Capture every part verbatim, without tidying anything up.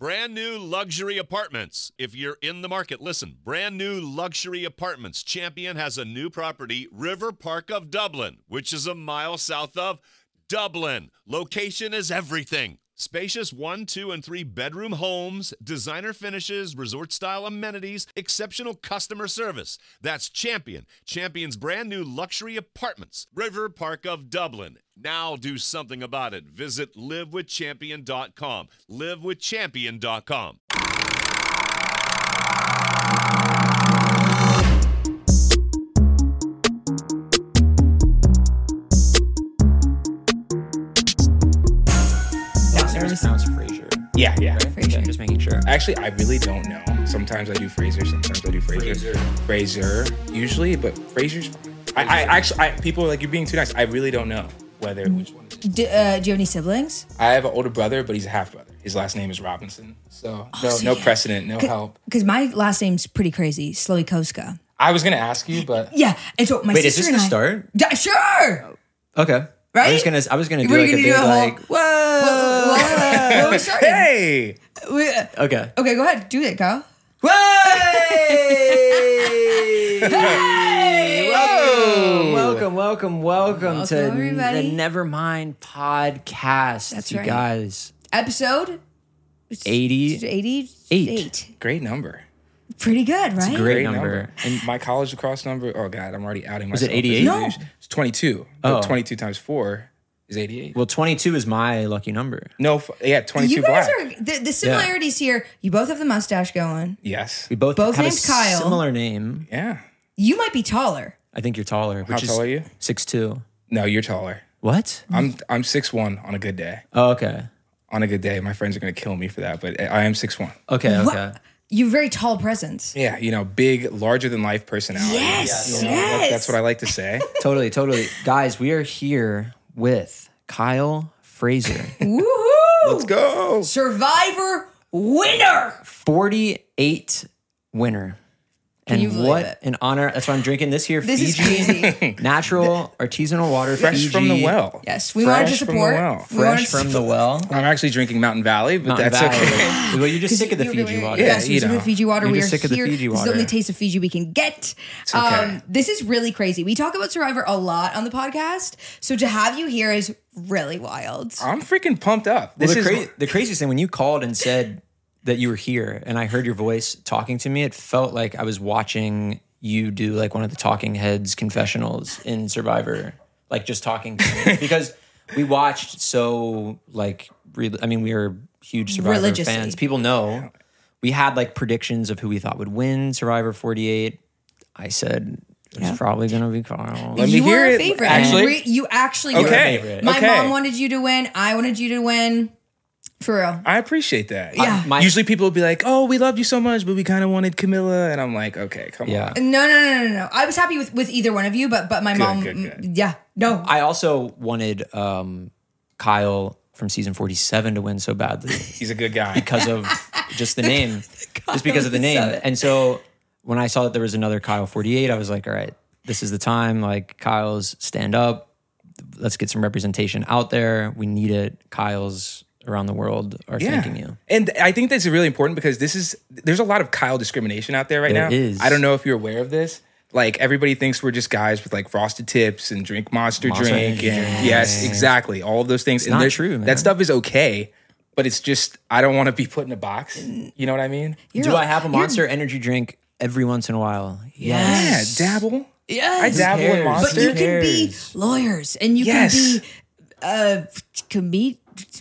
Brand new luxury apartments. If you're in the market, listen. Brand new luxury apartments. Champion has a new property, River Park of Dublin, which is a mile south of Dublin. Location is everything. Spacious one, two, and three bedroom homes, designer finishes, resort-style amenities, exceptional customer service. That's Champion. Champion's brand new luxury apartments, River Park of Dublin. Now do something about it. Visit live with champion dot com. live with champion dot com. Pronounce Fraser. Yeah, yeah. Right? Fraser. Okay, just making sure. Actually, I really don't know. Sometimes I do Fraser, sometimes I do Fraser. Fraser, usually, but Fraser's fine. I, I actually, I, people are like, you're being too nice. I really don't know whether which one is it. Do, uh, do you have any siblings? I have an older brother, but he's a half brother. His last name is Robinson. So, Oh, no, so no yeah. precedent, no help. Because my last name's pretty crazy, Slowikowska. I was going to ask you, but. Yeah, and so my Wait, is sister this and the I, start? Yeah, sure. Okay. Right? I was gonna. I was gonna do Were you like a gonna big do a whole- like. Whoa. Well, we're starting. Hey! We- uh, Okay. okay, go ahead, do it, Kyle. Hey! Hey! Welcome, welcome, welcome, welcome Welcome, to everybody. the Nevermind podcast. That's you right. guys. Episode eighty. eighty-eight. Great number. Pretty good, right? Great number. And my college lacrosse number, oh God, I'm already outing Was myself. it eighty-eight? No. It's twenty-two. Oh. But twenty-two times four is eighty-eight. Well, twenty-two is my lucky number. No, f- yeah, twenty-two You guys black. are the, the similarities here. You both have the mustache going. Yes. We both, Both have a named Kyle. similar name. Yeah. You might be taller. I think you're taller. Which How is tall are you? six two. No, you're taller. What? I'm I'm six one on a good day. Oh, okay. On a good day, my friends are gonna kill me for that, but I am six one. Okay, okay. What? You have very tall presence. Yeah, you know, big, larger than life personality. Yes, You know, yes. that- that's what I like to say. Totally, totally. Guys, we are here with Kyle Fraser. Woohoo! Let's go. Survivor winner. forty-eight winner. Can and you believe what it? an honor. That's why I'm drinking this here. This is Fiji crazy. natural artisanal water. Fresh Fiji, from the well. Yes, we wanted to Fresh from the support. well. We wanted Fresh to from the well. I'm actually drinking Mountain Valley, but Mountain that's Valley. okay. Well, you're just sick of the You're Fiji really- water. Yeah, Yes, you we're sick of know. the Fiji water. You're We just are sick of the here. Fiji This is the water. only taste of Fiji we can get. okay. Um, this is really crazy. We talk about Survivor a lot on the podcast, so to have you here is really wild. I'm freaking pumped up. Well, This the, is cra- the craziest thing when you called and said that you were here, and I heard your voice talking to me, it felt like I was watching you do like one of the talking heads confessionals in Survivor, like just talking to me because we watched so like really. I mean, we were huge Survivor Religiously. fans. People know we had like predictions of who we thought would win Survivor forty-eight. I said it's Yeah. probably gonna be Carl. Let me you hear were a it. favorite. Actually- you, re- you actually were. Okay, a favorite. My okay. mom wanted you to win. I wanted you to win. For real. I appreciate that. Yeah. My- Usually people will be like, "Oh, we loved you so much, but we kind of wanted Camilla," and I'm like, "Okay, come Yeah. on." No, no, no, no, no. I was happy with, with either one of you, but but my Good, mom, good, good. yeah, no. I also wanted um, Kyle from season forty-seven to win so badly. He's a good guy. because of just the name, just because of the name. forty-seven. And so when I saw that there was another Kyle forty-eight, I was like, all right, this is the time. Like Kyle's stand up. Let's get some representation out there. We need it. Kyle's around the world are thanking you. And I think that's really important because this is there's a lot of Kyle discrimination out there right There now. is. I don't know if you're aware of this. Like everybody thinks we're just guys with like frosted tips and drink Monster, Monster drink Energy and drinks. yes, exactly, all of those things. It's and not there's- true, man. That stuff is okay, but it's just I don't want to be put in a box. You know what I mean? You're Do I have a you're- Monster Energy drink every once in a while? Yes. Yeah, dabble. Yes. I dabble in cares? Monster. But you can be cares? lawyers and you Yes. can be uh can be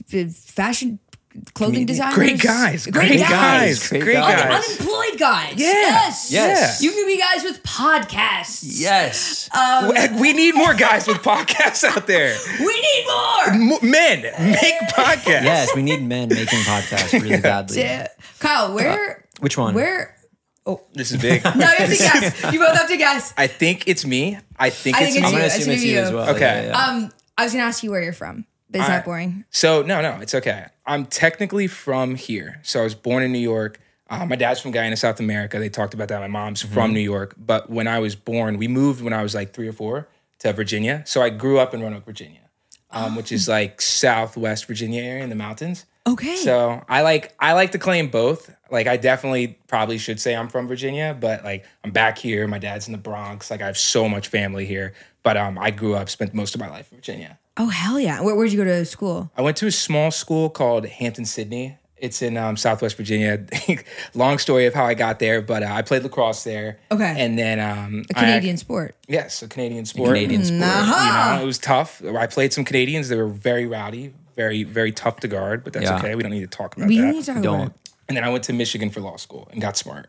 fashion clothing Comedian. designers. Great guys. Great, Great guys. guys. Great Great guys. Un- guys. unemployed guys. Yeah. Yes. Yes. You can be guys with podcasts. Yes. We- We need more guys with podcasts out there. We need more. Mo- Men, make podcasts. Yes, we need men making podcasts really badly. Yeah. Kyle, where Which one? where This is big. no, you have to guess. You both have to guess. I think it's me. I think I it's think me. it's I'm gonna you. assume it's you you. as well. Okay. Yeah, yeah. Um, I was gonna ask you where you're from. But is All that right. boring? So no, no, it's okay. I'm technically from here. So I was born in New York. Uh, my dad's from Guyana, South America. They talked about that. My mom's Mm-hmm. from New York. But when I was born, we moved when I was like three or four to Virginia. So I grew up in Roanoke, Virginia, um, which is like Southwest Virginia area in the mountains. Okay. So I like I like to claim both. Like I definitely probably should say I'm from Virginia, but like I'm back here. My dad's in the Bronx. Like I have so much family here. But um, I grew up, spent most of my life in Virginia. Oh, hell yeah. Where, where'd you go to school? I went to a small school called Hampton-Sydney. It's in um, Southwest Virginia. Long story of how I got there, but uh, I played lacrosse there. Okay. And then um, A Canadian I, sport. yes, a Canadian sport. Canadian sport. Uh-huh. You know, it was tough. I played some Canadians. They were very rowdy, very very tough to guard. But that's Yeah. okay. We don't need to talk about We that. need to talk Don't. about it. And then I went to Michigan for law school and got smart.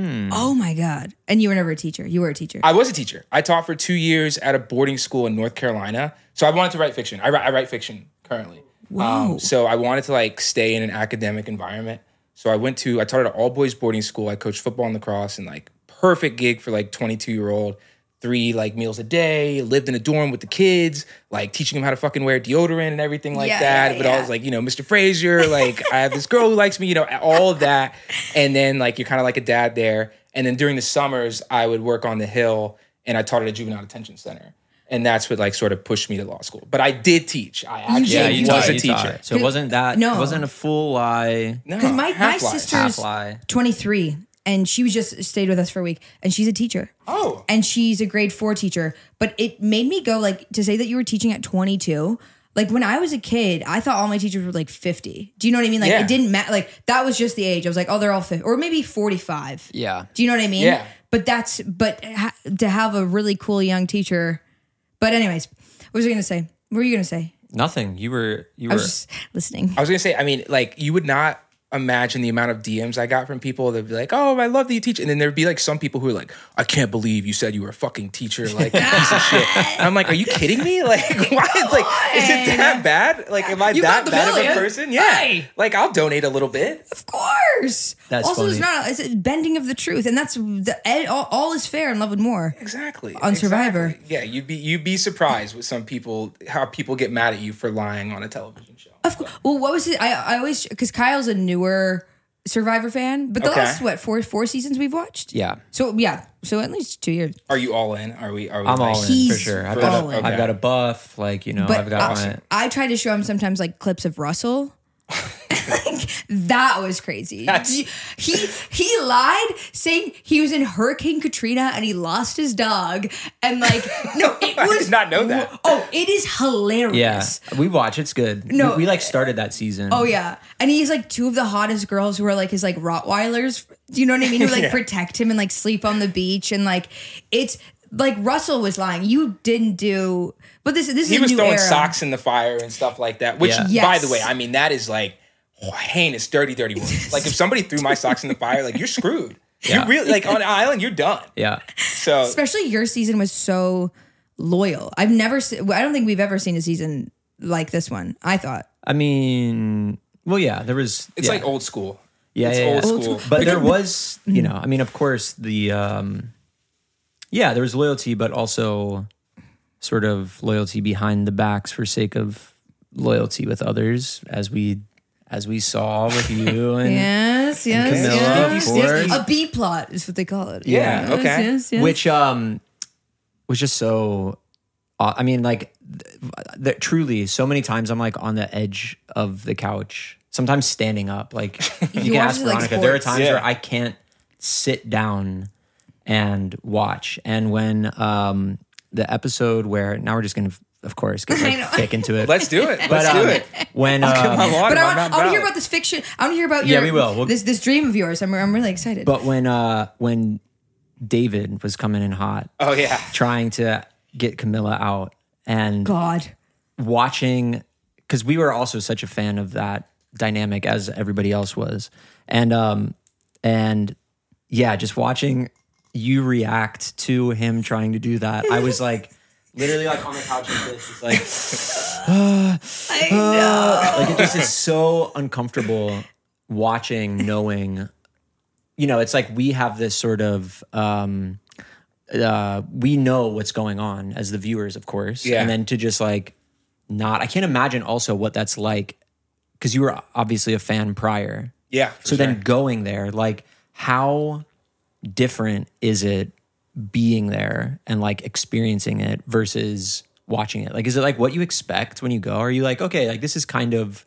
Oh my God. And you were never a teacher. You were a teacher. I was a teacher. I taught for two years at a boarding school in North Carolina. So I wanted to write fiction. I write, I write fiction currently. Whoa. Um, so I wanted to like stay in an academic environment. So I went to, I taught at an all boys boarding school. I coached football and lacrosse and like perfect gig for like twenty-two year old. Three like meals a day, lived in a dorm with the kids, like teaching them how to fucking wear deodorant and everything like Yeah, that. yeah, but yeah. I was like, you know, Mister Frazier, like I have this girl who likes me, you know, all of that. And then like you're kind of like a dad there. And then during the summers, I would work on the Hill and I taught at a juvenile detention center. And that's what like sort of pushed me to law school. But I did teach. I actually did, you was taught, a you teacher. taught. So it wasn't that. No. It wasn't a full lie. No, Because my, my half lies. sister's Half lie. twenty-three and she was just stayed with us for a week and she's a teacher. Oh. And she's a grade four teacher. But it made me go like to say that you were teaching at twenty-two. Like when I was a kid, I thought all my teachers were like fifty. Do you know what I mean? Like Yeah. it didn't matter. Like that was just the age. I was like, oh, they're all fifty or maybe forty-five. Yeah. Do you know what I mean? Yeah. But that's, but ha- to have a really cool young teacher. But anyways, what was I going to say? What were you going to say? Nothing. You were. You I were. was just listening. I was gonna say, I mean, like you would not imagine the amount of D Ms I got from people that'd be like, "Oh, I love that you teach," and then there'd be like some people who are like, "I can't believe you said you were a fucking teacher, like a piece of shit." And I'm like, "Are you kidding me? Like, why? Like, is it that bad? Like, am I You that got the bad of a million. person? Yeah, Hey. like I'll donate a little bit. Of course. That's also, it's funny. not. It's a bending of the truth, and that's the all, all is fair in Love and More. Exactly On Survivor. Exactly. Yeah, you'd be you'd be surprised with some people how people get mad at you for lying on a television show. Of course. Well, what was it? I I always because Kyle's a newer Survivor fan, but the Okay. last what four four seasons we've watched. Yeah. So yeah, so at least two years. Are you all in? Are we? Are we? I'm like- all in He's for sure. I've all got. A, in. I've got a buff. Like you know. But I've got I, my. I try to show him sometimes like clips of Russell. Like, that was crazy. That's- he he lied saying he was in Hurricane Katrina and he lost his dog and like no it I was did not know that. Oh, it is hilarious. Yeah, we watch. It's good. No. we, we like started that season. Oh yeah, and he's like two of the hottest girls who are like his like Rottweilers. Do you know what I mean? Who like Yeah. protect him and like sleep on the beach and like it's like Russell was lying. You didn't do, but this this He is a was new throwing era. socks in the fire and stuff like that. Which, Yeah. by Yes. the way, I mean that is like heinous, dirty, dirty work. Like if somebody threw my socks in the fire, like you're screwed. Yeah. You really like on an island, you're done. Yeah. So Especially your season was so loyal. I've never. Se- I don't think we've ever seen a season like this one. I thought. I mean, well, yeah. There was. it's yeah. like old school. Yeah, it's yeah, old yeah. school. Old school. But But there then- was, you know, I mean, of course, the um, yeah, there was loyalty, but also sort of loyalty behind the backs for sake of loyalty with others, as we as we saw with you and Yes, yes, Camilla, yes. of yes. course. A B plot is what they call it. Yeah, Yes, okay. Yes, yes. which um was just so. Uh, I mean, like, th- th- truly, so many times I'm like on the edge of the couch. Sometimes standing up, like you, You can watch ask it like Veronica. There are sports. times Yeah. where I can't sit down and watch. And when um the episode where now we're just gonna, of course, get I like know. thick into it. Let's do it. But Let's do um, it. when Get my um, water, But I my want, Mount I want to hear Ballard. about this fiction. I want to hear about Yeah, your we will. We'll- this this dream of yours. I'm I'm really excited. but when uh when David was coming in hot, Oh yeah. trying to get Camilla out and God, watching, because we were also such a fan of that dynamic as everybody else was, and um and yeah, just watching you react to him trying to do that, I was like literally like on the couch like this, just like I know. like it just is so uncomfortable watching, knowing, you know, it's like we have this sort of um uh we know what's going on as the viewers, of course. Yeah. And then to just like not, I can't imagine also what that's like, because you were obviously a fan prior. Yeah. for So sure. then going there, like how different is it being there and like experiencing it versus watching it? Like, is it like what you expect when you go? Are you like, okay, like this is kind of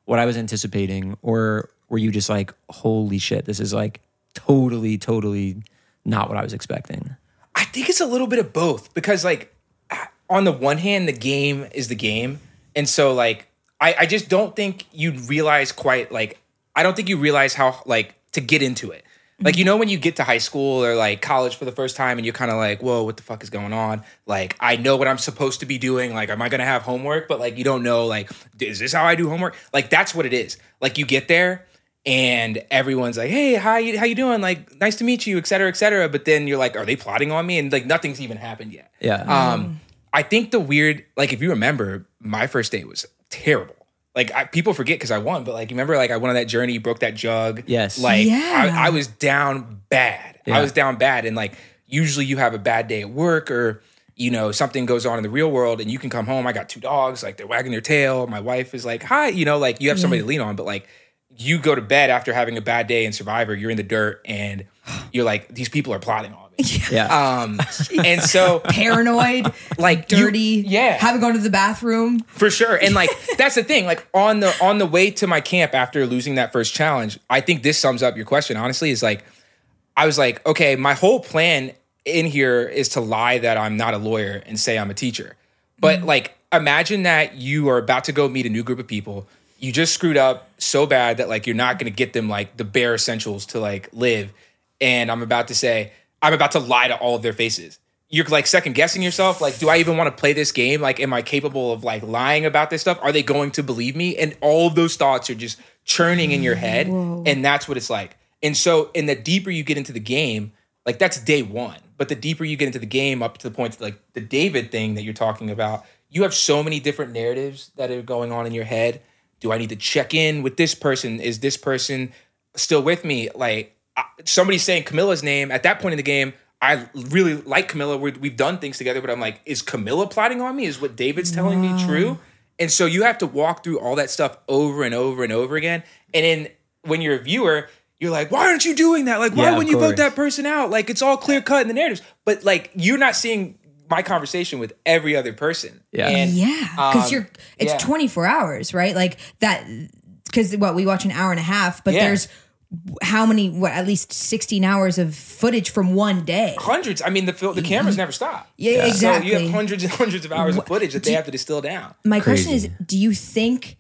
what I was anticipating, or were you just like, holy shit, this is like totally, totally not what I was expecting? I think it's a little bit of both, because like on the one hand, the game is the game. And so like, I, I just don't think you realize quite like, I don't think you realize how like to get into it. Like, you know, when you get to high school or like college for the first time and you're kind of like, whoa, what the fuck is going on? Like, I know what I'm supposed to be doing. Like, am I going to have homework? But like, you don't know, like, is this how I do homework? Like, that's what it is. Like, you get there and everyone's like, hey, how you, how you doing? Like, nice to meet you, et cetera, et cetera. But then you're like, are they plotting on me? And like, nothing's even happened yet. Yeah. Um, I think the weird, like, if you remember, my first date was terrible. Like, I, people forget because I won, but like, remember, like, I went on that journey, broke that jug. Yes. Like, Yeah. I, I was down bad. Yeah. I was down bad. And like, usually you have a bad day at work, or, you know, something goes on in the real world and you can come home. I got two dogs, like, they're wagging their tail. My wife is like, hi, you know, like, you have somebody to lean on. But like, you go to bed after having a bad day in Survivor, you're in the dirt and you're like, these people are plotting on me. Yeah. Um, and so, Paranoid, like, you- dirty, yeah. haven't gone to the bathroom. For sure. And like, that's the thing, like on the on the way to my camp after losing that first challenge, I think this sums up your question, honestly, is like, I was like, okay, my whole plan in here is to lie that I'm not a lawyer and say I'm a teacher. But like, imagine that you are about to go meet a new group of people. You just screwed up so bad that like, you're not going to get them like the bare essentials to like live. And I'm about to say, I'm about to lie to all of their faces. You're like second guessing yourself. Like, do I even want to play this game? Like, am I capable of like lying about this stuff? Are they going to believe me? And all of those thoughts are just churning in your head. Whoa. And that's what it's like. And so, and the deeper you get into the game, like that's day one. But the deeper you get into the game, up to the point, like the David thing that you're talking about, you have so many different narratives that are going on in your head. Do I need to check in with this person? Is this person still with me? Like, somebody's saying Camilla's name at that point in the game. I really like Camilla. We're, we've done things together, but I'm like, is Camilla plotting on me? Is what David's telling me true? And so you have to walk through all that stuff over and over and over again. And then when you're a viewer, you're like, why aren't you doing that? Like, why Yeah, of wouldn't you vote course. that person out? Like, it's all clear cut in the narratives. But like, you're not seeing my conversation with every other person. Yeah. And, Yeah, because um, you're it's yeah. twenty-four hours, right? Like that, because what we watch an hour and a half, but Yeah. there's how many? What, at least sixteen hours of footage from one day. Hundreds. I mean, the fil- the cameras never stop. Yeah, exactly. So you have hundreds and hundreds of hours of footage that they have to distill down. My question Crazy. is, do you think,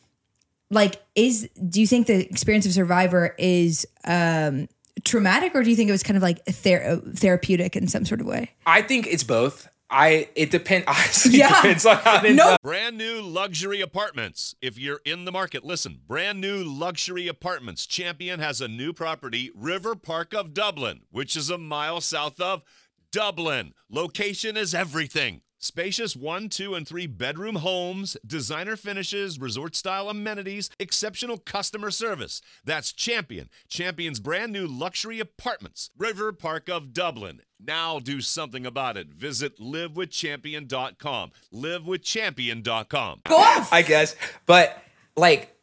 like, is do you think the experience of Survivor is um, traumatic, or do you think it was kind of like ther- therapeutic in some sort of way? I think it's both. I it depends. Honestly, Yeah. it depends on how it ends No. up. Brand new luxury apartments. If you're in the market, listen. Brand new luxury apartments. Champion has a new property, River Park of Dublin, which is a mile south of Dublin. Location is everything. Spacious one, two, and three bedroom homes, designer finishes, resort-style amenities, exceptional customer service. That's Champion. Champion's brand new luxury apartments, River Park of Dublin. Now do something about it. Visit live with champion dot com. live with champion dot com. Go off. I guess, but like,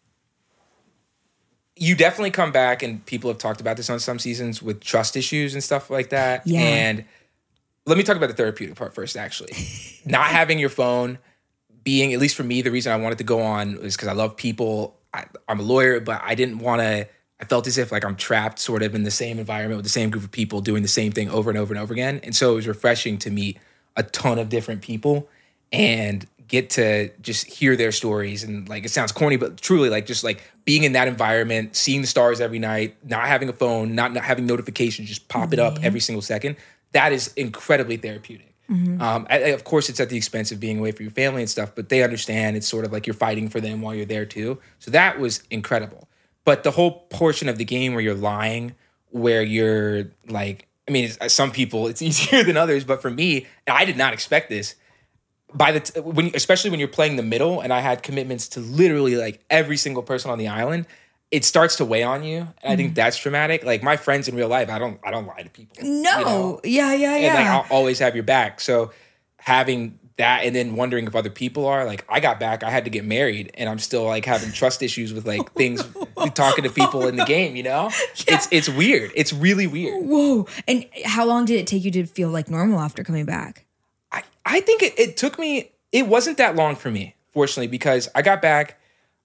you definitely come back, and people have talked about this on some seasons with trust issues and stuff like that. Yeah. And let me talk about the therapeutic part first, actually. Not having your phone, being, at least for me, the reason I wanted to go on is because I love people. I, I'm a lawyer, but I didn't want to, I felt as if like I'm trapped sort of in the same environment with the same group of people doing the same thing over and over and over again. And so it was refreshing to meet a ton of different people and get to just hear their stories. And like, it sounds corny, but truly like just like being in that environment, seeing the stars every night, not having a phone, not, not having notifications, just pop it up every single second. That is incredibly therapeutic. Um, I, I- of course, it's at the expense of being away from your family and stuff, but they understand it's sort of like you're fighting for them while you're there too. So that was incredible. But the whole portion of the game where you're lying, where you're like, I mean, it's, some people it's easier than others, but for me, and I did not expect this. By the t- when, especially when you're playing the middle, and I had commitments to literally like every single person on the island, it starts to weigh on you, and I think that's traumatic. Like my friends in real life, I don't, I don't lie to people. No. you know? Yeah, yeah, And like yeah. I'll always have your back. So having that, and then wondering if other people are like, I got back, I had to get married, and I'm still like having trust issues with like things, talking to people in the game. You know, it's it's weird. It's really weird. Whoa. And how long did it take you to feel like normal after coming back? I, I think it, it took me, it wasn't that long for me, fortunately, because I got back,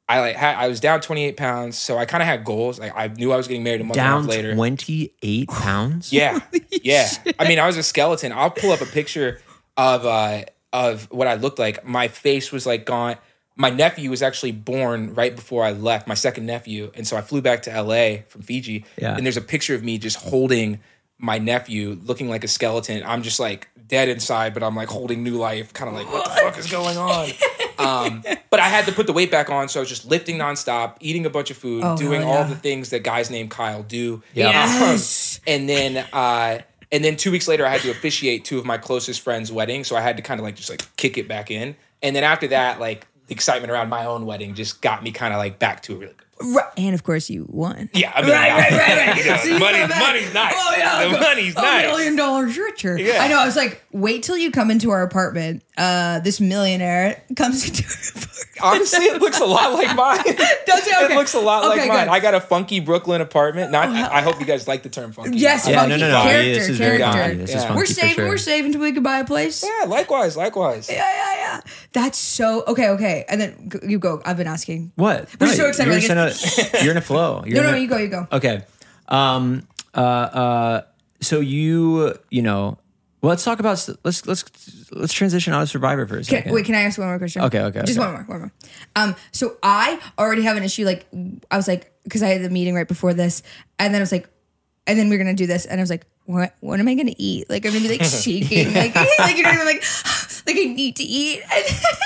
I like had, I was down twenty-eight pounds, so I kind of had goals. Like I knew I was getting married a month Down and a half later. twenty-eight pounds? Yeah, yeah. I mean, I was a skeleton. I'll pull up a picture of uh, of what I looked like. My face was like gone. My nephew was actually born right before I left, my second nephew, and so I flew back to L A from Fiji. Yeah. And there's a picture of me just holding my nephew, looking like a skeleton. I'm just like dead inside, but I'm like holding new life, kind of like, what the fuck is going on? Um, but I had to put the weight back on, so I was just lifting nonstop, eating a bunch of food, Oh, doing hell all yeah. the things that guys named Kyle do. Yeah. Yes. Um, and then uh, and then two weeks later, I had to officiate two of my closest friends' weddings, so I had to kind of like just like kick it back in. And then after that, like the excitement around my own wedding just got me kind of like back to a really good place. Right. And of course, you won. Yeah, I mean, Right, right, right, right. you know, So you money, come back, money's nice. Oh, yeah, The money's a nice. million dollars richer. Yeah. I know. I was like, wait till you come into our apartment. Uh, this millionaire comes into our apartment. Honestly, it looks a lot like mine. Does it? Okay. It looks a lot Okay, like mine. good. I got a funky Brooklyn apartment. Not, I, I hope you guys like the term funky. Yes, Yeah, funky no, no, no. character, This is very character. funky. This is Yeah. funky We're for saving. sure. We're saving till we can buy a place. Yeah, Yeah, likewise, likewise. yeah, yeah. That's so okay. Okay, and then g- you go. I've been asking. What? We're so excited. You're, Like, just in a, you're in a flow. You're No, in no, a- you go. You go. Okay. Um. Uh. Uh. So you. You know. Well, let's talk about. Let's let's let's transition out of Survivor for a Can, second. wait, can I ask one more question? Okay, okay, Just okay. one more, one more. Um, so I already have an issue. Like, I was like, because I had the meeting right before this, and then I was like, and then we are gonna do this, and I was like, what? What am I gonna eat? Like, I'm gonna be like shaking, like, like you know, what I mean? like, like I need to eat. And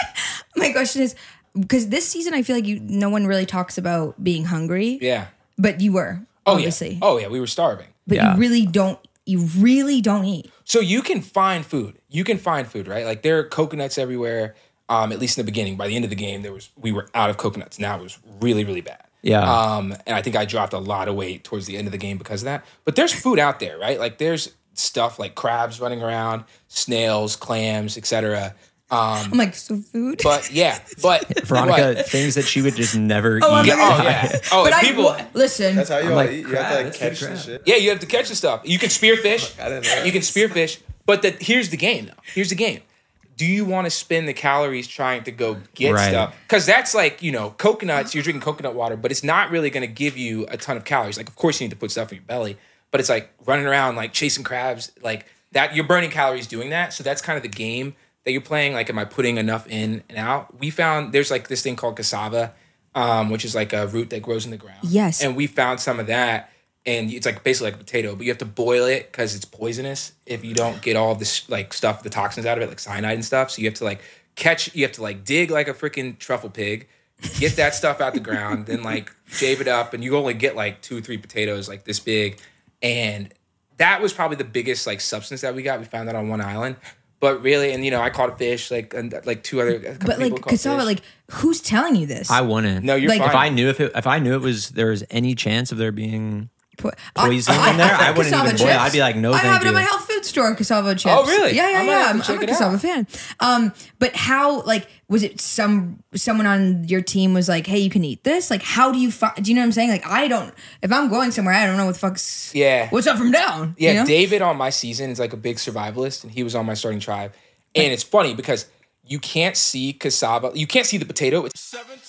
my question is, because this season I feel like you, no one really talks about being hungry. Yeah. But you were Oh obviously. yeah. Oh yeah. We were starving. But Yeah. you really don't. You really don't eat. So you can find food. You can find food, right? Like there are coconuts everywhere. Um, at least in the beginning. By the end of the game, there was we were out of coconuts. Now it was really, really bad. Yeah. Um, and I think I dropped a lot of weight towards the end of the game because of that. But there's food out there, right? Like there's stuff like crabs running around, snails, clams, et cetera. Um, I'm like, so food. but yeah, but Veronica, what? things that she would just never Oh, I'm eat. Yeah, oh yeah. Oh, but and I people. wa- listen. That's how you I'm all like, eat. You have to like crab, catch crab. the shit. Yeah, you have to catch the stuff. You can spearfish. I didn't know that. You can spearfish. But the, here's the game, though. Here's the game. Do you want to spend the calories trying to go get Right. stuff? Because that's like, you know, coconuts, you're drinking coconut water, but it's not really going to give you a ton of calories. Like, of course, you need to put stuff in your belly, but it's like running around, like chasing crabs, like that. You're burning calories doing that. So that's kind of the game that you're playing. Like, am I putting enough in and out? We found there's like this thing called cassava, um, which is like a root that grows in the ground. Yes. And we found some of that. And it's like basically like a potato, but you have to boil it because it's poisonous if you don't get all this like stuff, the toxins out of it, like cyanide and stuff. So you have to like catch, you have to like dig like a freaking truffle pig, get that stuff out the ground, then like shave it up, and you only get like two or three potatoes like this big. And that was probably the biggest like substance that we got. We found that on one island. But really, and you know, I caught a fish, like and like two other. a couple But people like caught cassava, fish. like who's telling you this? I wouldn't. no, you're like- fine. If I knew if it, if I knew it was there was any chance of there being Po- poison in there, I like wouldn't cassava even boil it. chips. I'd be like, no, I thank have it you. at my health food store, cassava chips. Oh, really? Yeah, yeah, I might yeah. have to I'm, check I'm a it cassava out. fan. Um, but how? Like, was it some someone on your team was like, "Hey, you can eat this"? Like, how do you? Fi- do you know what I'm saying? Like, I don't. If I'm going somewhere, I don't know what the fuck's. Yeah. What's up from down? Yeah, you know? David on my season is like a big survivalist, and he was on my starting tribe. And it's funny because you can't see cassava, you can't see the potato. It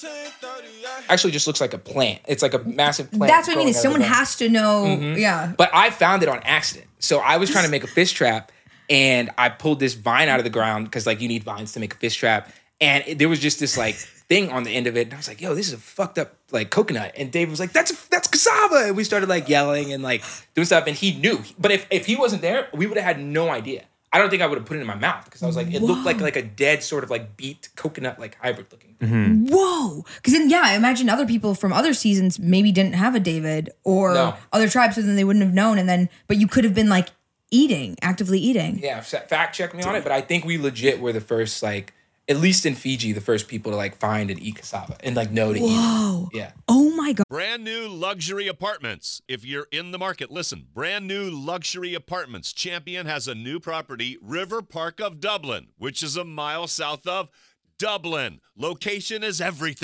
actually just looks like a plant. It's like a massive plant. That's what I mean. growing Is out of someone the ground. has to know. Mm-hmm. Yeah. But I found it on accident. So I was trying to make a fish trap, and I pulled this vine out of the ground because like you need vines to make a fish trap, and it, there was just this like thing on the end of it, and I was like, "Yo, this is a fucked up like coconut." And Dave was like, "That's a, that's cassava," and we started like yelling and like doing stuff, and he knew. But if if he wasn't there, we would have had no idea. I don't think I would have put it in my mouth because I was like, it looked like like a dead sort of like beet coconut like hybrid looking. Mm-hmm. Whoa. Because then, yeah, I imagine other people from other seasons maybe didn't have a David or No. other tribes, so then they wouldn't have known. And then, but you could have been like eating, actively eating. Yeah, fa- fact check me on it, but I think we legit were the first like, at least in Fiji, the first people to like find and eat cassava and like know to eat Whoa. it. Yeah. Oh my God. Brand new luxury apartments. If you're in the market, listen. Brand new luxury apartments. Champion has a new property, River Park of Dublin, which is a mile south of Dublin. Location is everything.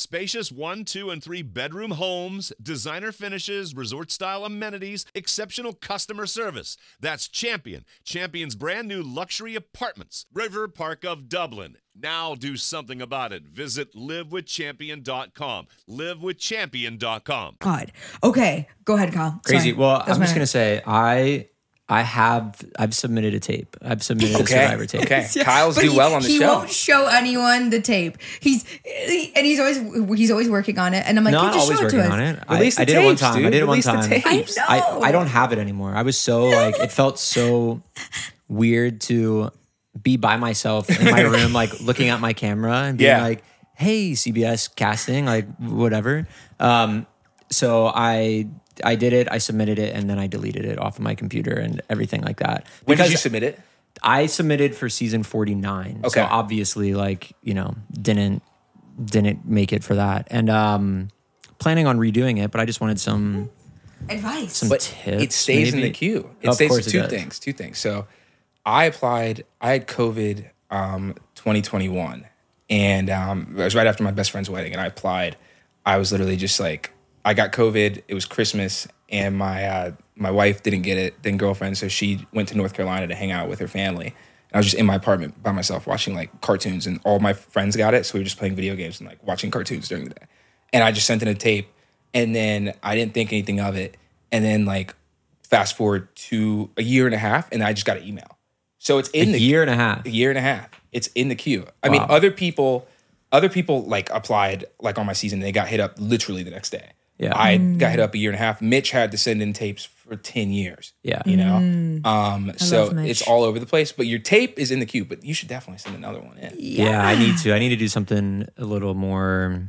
Spacious one, two, and three bedroom homes, designer finishes, resort-style amenities, exceptional customer service. That's Champion. Champion's brand new luxury apartments. River Park of Dublin. Now do something about it. Visit live with champion dot com. live with champion dot com. God. Okay. Go ahead, Kyle. Crazy. Sorry. Well, That was I'm just my- gonna say I I have I've submitted a tape. I've submitted a Okay. Survivor tape. Okay. Yeah, Kyle's but do he, well on the he show. won't show anyone the tape. He's he, and he's always he's always working on it. And I'm like, Not "Can you just always show it to working us?" on it. I, Release the I did it one tapes, time. dude. I did it one Release the time. tapes. I know. I, I don't have it anymore. I was so like it felt so weird to be by myself in my room, like looking at my camera and being Yeah. like, "Hey, C B S casting, like whatever." Um, so I I did it. I submitted it, and then I deleted it off of my computer and everything like that. When did Because you submit it? I submitted for season forty-nine. Okay. So obviously, like, you know, didn't didn't make it for that. And um planning on redoing it, but I just wanted some Advice. some But tips. it stays in maybe. the queue. It Of stays course it two does. things. Two things. So I applied. I had COVID um, twenty twenty-one, and um, it was right after my best friend's wedding, and I applied. I was literally just like, I got COVID. It was Christmas, and my uh, my wife didn't get it, then girlfriend, so she went to North Carolina to hang out with her family. And I was just in my apartment by myself watching like cartoons, and all my friends got it, so we were just playing video games and like watching cartoons during the day. And I just sent in a tape, and then I didn't think anything of it. And then like fast forward to a year and a half, and I just got an email. So it's in A the year and a half. a year and a half. It's in the queue. I mean, Wow. other people, other people like applied like on my season. They got hit up literally the next day. Yeah. I got hit up a year and a half. Mitch had to send in tapes for ten years. Yeah. You know? Um, so love Mitch. it's all over the place. But your tape is in the queue, but you should definitely send another one in. Yeah, I need to. I need to do something a little more.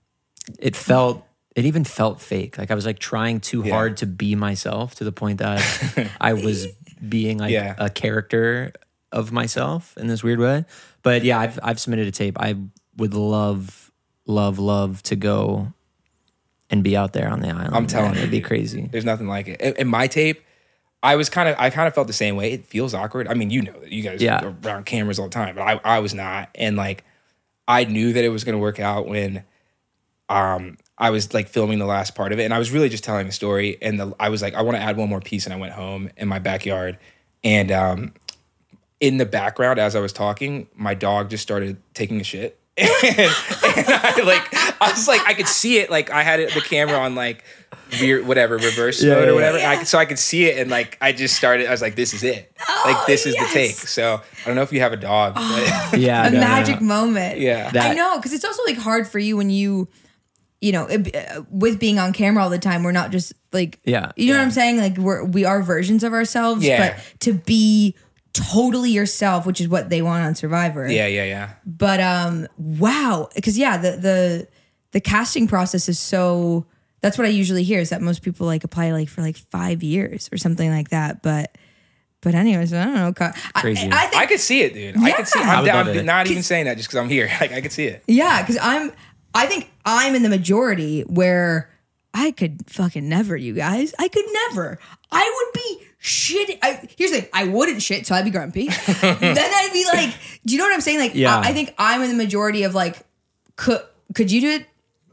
It felt. It even felt fake. Like I was like trying too Yeah. hard to be myself to the point that I was being like Yeah. a character of myself in this weird way. But yeah, I've I've submitted a tape. I would love, love, love to go and be out there on the island. I'm telling man. you, it'd be dude. crazy. There's nothing like it. In- In my tape, I was kind of, I kind of felt the same way. It feels awkward. I mean, you know that you guys Yeah. are around cameras all the time, but I, I was not. And like, I knew that it was going to work out when, um, I was like filming the last part of it, and I was really just telling a story. And the, I was like, I want to add one more piece, and I went home in my backyard, and um, in the background as I was talking, my dog just started taking a shit. and, and I like I was like I could see it, like I had it, the camera on like weird whatever reverse Yeah, mode yeah, or whatever. And I could, so I could see it, and like I just started. I was like, this is it. like this is yes. the take. So I don't know if you have a dog, but Yeah, a no, no, magic no. moment. yeah, I That- know, because it's also like hard for you when you, you know, it- uh, with being on camera all the time. We're not just like, Yeah. you know Yeah. what I'm saying? Like we're we are versions of ourselves, Yeah. but to be totally yourself, which is what they want on Survivor. yeah, yeah, yeah. But um, wow, because yeah, the the the casting process is so. That's what I usually hear is that most people like apply like for like five years or something like that. But but anyways, I don't know. Ka- I- Crazy. I, think I could see it, dude. I could see. Yeah. I I'm, would down, love it. not even saying that just because I'm here. Like I could see it. yeah, because I'm. I think I'm in the majority where I could fucking never. You guys, I could never. I would be shit. I, here's the thing: I wouldn't shit, so I'd be grumpy. Then I'd be like, do you know what I'm saying? Like, Yeah. I, I think I'm in the majority of like, could could you do it?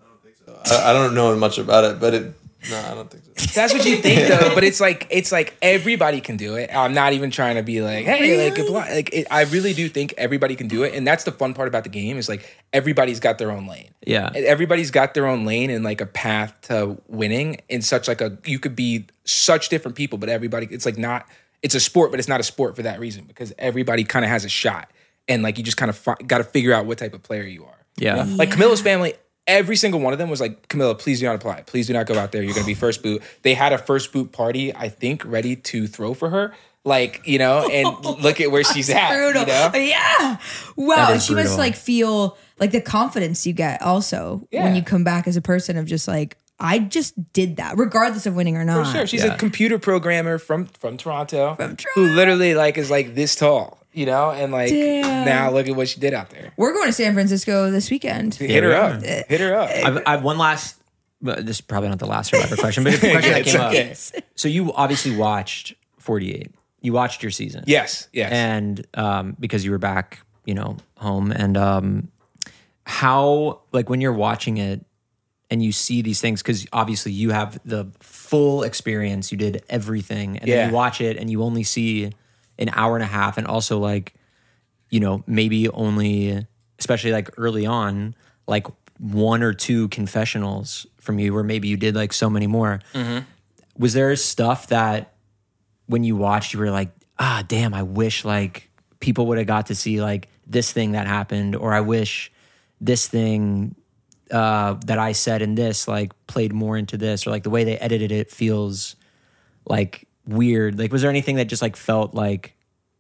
I, I don't know much about it, but it. No, I don't think so. That's what you think, though. But it's like it's like everybody can do it. I'm not even trying to be like, hey, like, apply. like it, I really do think everybody can do it, and that's the fun part about the game is like everybody's got their own lane. Yeah. everybody's got their own lane and like a path to winning. In such like a, you could be such different people, but everybody, it's like not. It's a sport, but it's not a sport for that reason because everybody kind of has a shot, and like you just kind of fi- got to figure out what type of player you are. Yeah. Like Camilla's family, every single one of them was like, Camilla, please do not apply. Please do not go out there. You're going to be first boot. They had a first boot party, I think, ready to throw for her. Like, you know, and look at where she's at. Brutal. You know? Yeah. Wow. That is She must brutal. like feel like the confidence you get also Yeah. when you come back as a person of just like, I just did that, regardless of winning or not. For sure. She's Yeah. a computer programmer from from Toronto. From Who Toronto. literally like is like this tall, you know? And like Damn. now look at what she did out there. We're going to San Francisco this weekend. Hit her we up. Hit her up. I've, I have one last. But this is probably not the last Survivor question, but it's the question that It's came okay. up. So you obviously watched forty-eight. You watched your season. Yes. Yes. And um, because you were back, you know, home. And um, how, like when you're watching it and you see these things, because obviously you have the full experience, you did everything, and Yeah. then you watch it and you only see an hour and a half, and also like, you know, maybe only, especially like early on, like one or two confessionals from you, where maybe you did like so many more. Mm-hmm. Was there stuff that when you watched, you were like, ah, damn, I wish like people would have got to see like this thing that happened, or I wish this thing uh, that I said in this like played more into this, or like the way they edited it feels like weird. Like, was there anything that just like felt like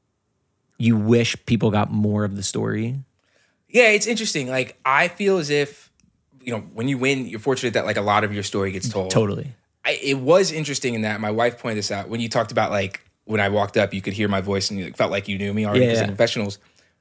you wish people got more of the story? Yeah, it's interesting. Like, I feel as if, you know, when you win, you're fortunate that like a lot of your story gets told. Totally. I, it was interesting in that my wife pointed this out when you talked about like when I walked up, you could hear my voice and you felt like you knew me already Yeah, because yeah. of confessionals.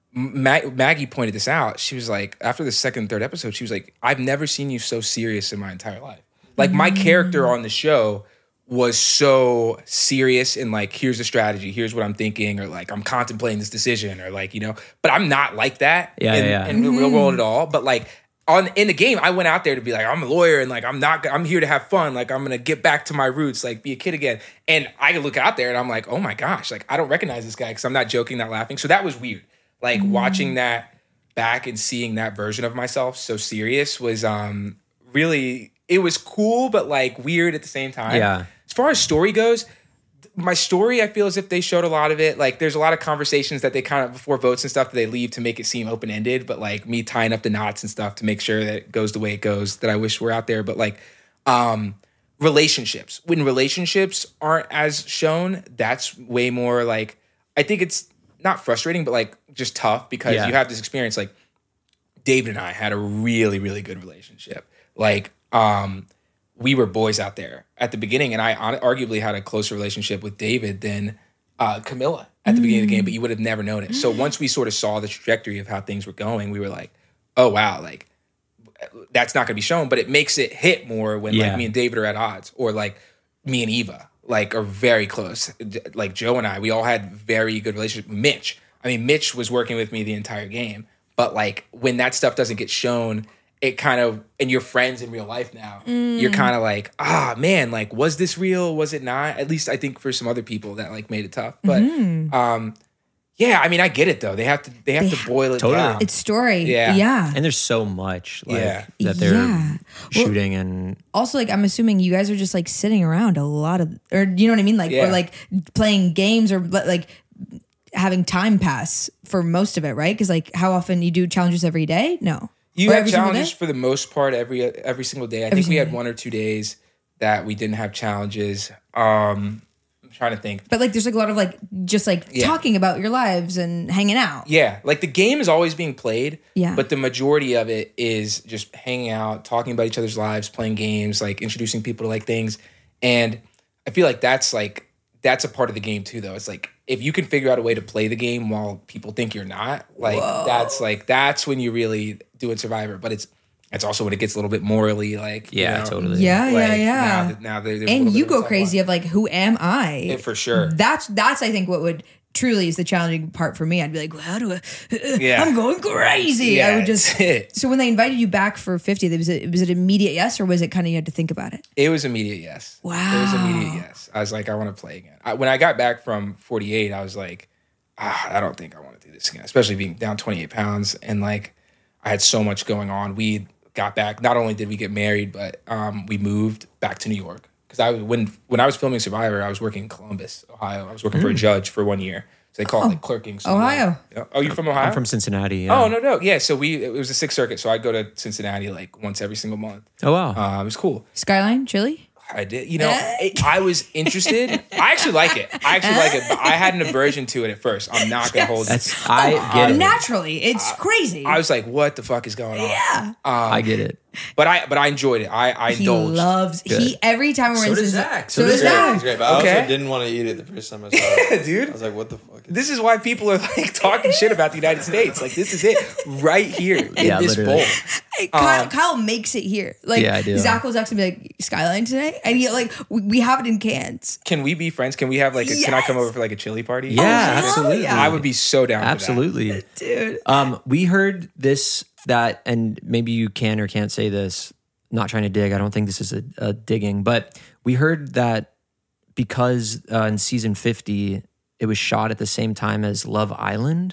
Ma- Maggie pointed this out. She was like, after the second, third episode, she was like, I've never seen you so serious in my entire life. Like my character on the show was so serious and like, here's the strategy, here's what I'm thinking, or like I'm contemplating this decision, or like, you know, but I'm not like that Yeah, in, yeah, yeah. in the real world at all. But like on in the game, I went out there to be like, I'm a lawyer and like I'm not I'm here to have fun. Like I'm gonna get back to my roots, like be a kid again. And I look out there and I'm like, oh my gosh, like I don't recognize this guy because I'm not joking, not laughing. So that was weird. Like watching that back and seeing that version of myself so serious was um really, it was cool, but like weird at the same time. Yeah. As far as story goes, my story, I feel as if they showed a lot of it. Like there's a lot of conversations that they kind of, before votes and stuff, that they leave to make it seem open-ended, but like me tying up the knots and stuff to make sure that it goes the way it goes that I wish were out there. But like um relationships, when relationships aren't as shown, that's way more like, I think it's not frustrating, but like just tough because Yeah. you have this experience. Like David and I had a really, really good relationship. Like, um, we were boys out there at the beginning, and I on- arguably had a closer relationship with David than uh, Camilla at the beginning of the game, but you would have never noticed. So once we sort of saw the trajectory of how things were going, we were like, oh, wow, like that's not going to be shown, but it makes it hit more when Yeah. like me and David are at odds, or like me and Eva like are very close. Like Joe and I, we all had very good relationship. Mitch, I mean, Mitch was working with me the entire game, but like when that stuff doesn't get shown, it kind of, and you're friends in real life now, you're kind of like, ah, man, like, was this real? Was it not? At least I think for some other people that like made it tough. But um, yeah, I mean, I get it though. They have to, they have They to boil it Totally. down. It's story. Yeah. Yeah. And there's so much like Yeah. that they're Yeah. Well, shooting and also, like, I'm assuming you guys are just like sitting around a lot of, or you know what I mean? Like, Yeah. or like playing games, or like having time pass for most of it, right? Because like, how often you do challenges every day? No. You Or have every single challenges day? for the most part every every single day. I Every think we single had day. one or two days that we didn't have challenges. Um, I'm trying to think. But like, there's like a lot of like, just like Yeah. talking about your lives and hanging out. Yeah, like the game is always being played. Yeah. But the majority of it is just hanging out, talking about each other's lives, playing games, like introducing people to like things. And I feel like that's like that's a part of the game too, though. It's like if you can figure out a way to play the game while people think you're not, like that's like that's when you really do it Survivor. But it's it's also when it gets a little bit morally like you yeah, know, totally. Yeah, yeah, like, yeah. Now, that- now there- there's a And little you bit of go crazy of like, who am I? Yeah, for sure. That's that's I think what would truly is the challenging part for me. I'd be like, well, how do I? Yeah. I'm going crazy. Yeah, I would just. that's it. So when they invited you back for fifty, was it was it immediate yes, or was it kind of you had to think about it? It was immediate yes. It was Wow. immediate yes. I was like, I want to play again. I, when I got back from forty-eight, I was like, ah, I don't think I want to do this again, especially being down twenty-eight pounds. And like, I had so much going on. We got back. Not only did we get married, but um, we moved back to New York. Because I when when I was filming Survivor, I was working in Columbus, Ohio. I was working for a judge for one year. So they call it like clerking. So Ohio. like- oh, you're from Ohio? I'm from Cincinnati. Yeah. Oh, no, no. Yeah, so we, it was a Sixth Circuit. So I'd go to Cincinnati like once every single month. Oh wow. Um, it was cool. Skyline chili. I did. You know, it, I was interested. I actually like it. I actually like it, but I had an aversion to it at first. I'm not gonna hold it. That's I get it. Naturally, it's crazy. I was like, "What the fuck is going on?" yeah. I get it. But I, but I enjoyed it. I, I He indulged. loves he every time we're So in does Cincinnati- Zach. So, So does does It's Zach. great, but I Okay. also didn't want to eat it the first time I saw it. Dude. I was like, what the fuck? Is This is why people are like talking shit about the United States. Like this is it right here in Yeah, this literally. bowl. Hey, Kyle, Um, Kyle makes it here. Like Yeah, I do. Zach will actually be like Skyline today, and he like we, we have it in cans. Can we be friends? Can we have like? A, Can I come Yes. over for like a chili party? Yeah, hell absolutely. yeah. I would be so down. Absolutely. Dude. Um, we heard this that, and maybe you can or can't say this, not trying to dig. I don't think this is a, a digging, but we heard that because uh, in season fifty, it was shot at the same time as Love Island,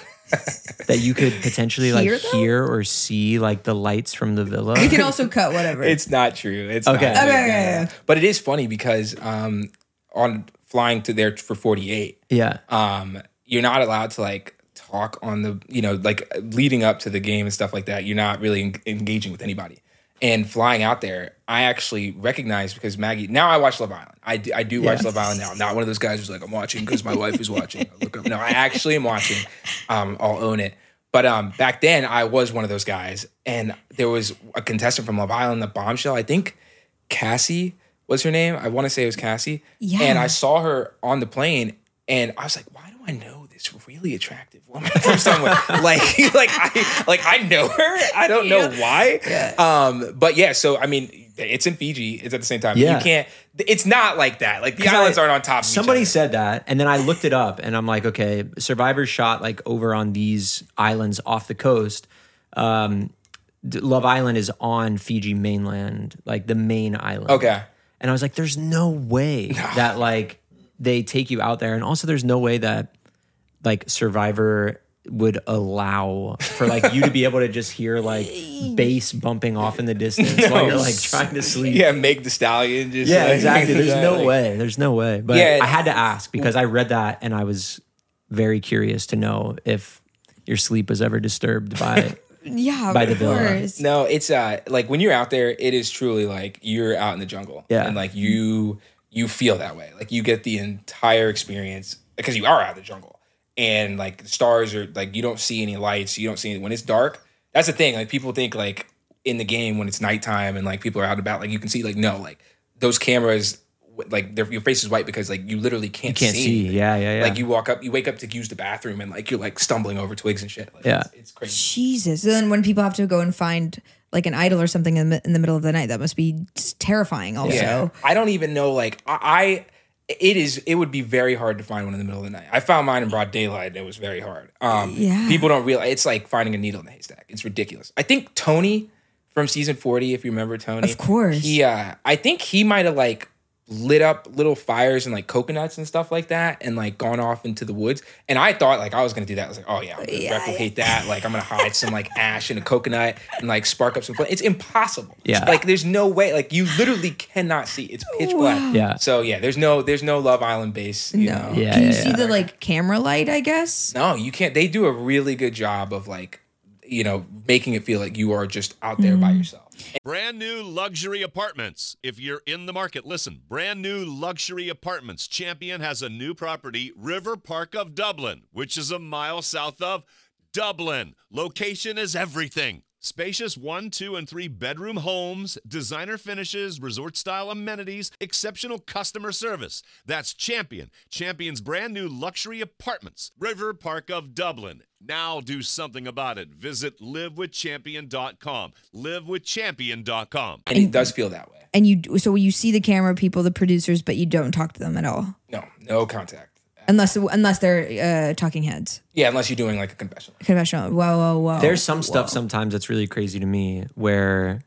that you could potentially like Hear them? hear or see like the lights from the villa. You can also cut whatever. It's not true. It's Okay. Not true. Okay, okay, yeah. But it is funny because um, on flying to there for forty-eight, Yeah. um, you're not allowed to like talk on the, you know, like leading up to the game and stuff like that. You're not really en- engaging with anybody. And flying out there, I actually recognized because Maggie, now I watch Love Island. I do, I do watch Yeah. Love Island now. I'm not one of those guys who's like, I'm watching because my wife is watching. I look up. No, I actually am watching. Um, I'll own it. But um, back then, I was one of those guys. And there was a contestant from Love Island, the Bombshell. I think Cassie was her name. I want to say it was Cassie. Yeah. And I saw her on the plane. And I was like, why do I know this really attractive woman from somewhere? like, like I, like I know her. I don't know why. Yeah. Um, but yeah. So I mean, it's in Fiji. It's at the same time. Yeah. You can't. It's not like that. Like the 'Cause islands I- aren't on top. Of Somebody each other. said that, and then I looked it up, and I'm like, okay, Survivor shot like over on these islands off the coast. Um, D- Love Island is on Fiji mainland, like the main island. Okay. And I was like, there's no way that like they take you out there, and also there's no way that like Survivor would allow for like you to be able to just hear like bass bumping off in the distance while you're like trying to sleep. Yeah, Meg the Stallion. Just Yeah, like- exactly. There's no like- way. There's no way. But Yeah. I had to ask because I read that and I was very curious to know if your sleep was ever disturbed by. yeah, by of the villa. course. No, it's uh like when you're out there, it is truly like you're out in the jungle. Yeah. And like you you feel that way. Like you get the entire experience because you are out of the jungle. And like the stars are like you don't see any lights, you don't see any, when it's dark. That's the thing. Like people think like in the game when it's nighttime and like people are out and about, like you can see like no, like those cameras like their your face is white because like you literally can't, Can't see. see. anything. Yeah, yeah, yeah. Like you walk up, you wake up to use the bathroom and like you're like stumbling over twigs and shit. Like, Yeah. It's, it's crazy. Jesus. And then when people have to go and find like an idol or something in the, in the middle of the night, that must be terrifying also. Yeah. I don't even know. Like I, I, it is. It would be very hard to find one in the middle of the night. I found mine in broad daylight, and it was very hard. Um, Yeah. People don't realize it's like finding a needle in a haystack. It's ridiculous. I think Tony from season forty, if you remember Tony, Of course. he. Uh, I think he might have like lit up little fires and like coconuts and stuff like that, and like gone off into the woods. And I thought like I was gonna do that. I was like, oh yeah, I'm gonna Yeah. replicate that. Like I'm gonna hide some like ash in a coconut and like spark up some flame. It's impossible. Yeah. Like there's no way. Like you literally cannot see. It's pitch black. Yeah. So yeah, there's no there's no Love Island base. You No. know? Yeah, Can you yeah, see yeah. the like camera light, I guess? No, you can't. They do a really good job of like, you know, making it feel like you are just out there by yourself. Brand new luxury apartments. If you're in the market, listen. Brand new luxury apartments. Champion has a new property, River Park of Dublin, which is a mile south of Dublin. Location is everything. Spacious one, two, and three bedroom homes, designer finishes, resort style amenities, exceptional customer service. That's Champion. Champion's brand new luxury apartments, River Park of Dublin. Now do something about it. Visit live with champion dot com. live with champion dot com. And it does feel that way. And you, so you see the camera people, the producers, but you don't talk to them at all, No, no contact. unless unless they're uh, talking heads. Yeah, unless you're doing like a confessional. Confessional. Whoa, whoa, whoa. There's some stuff sometimes that's really crazy to me where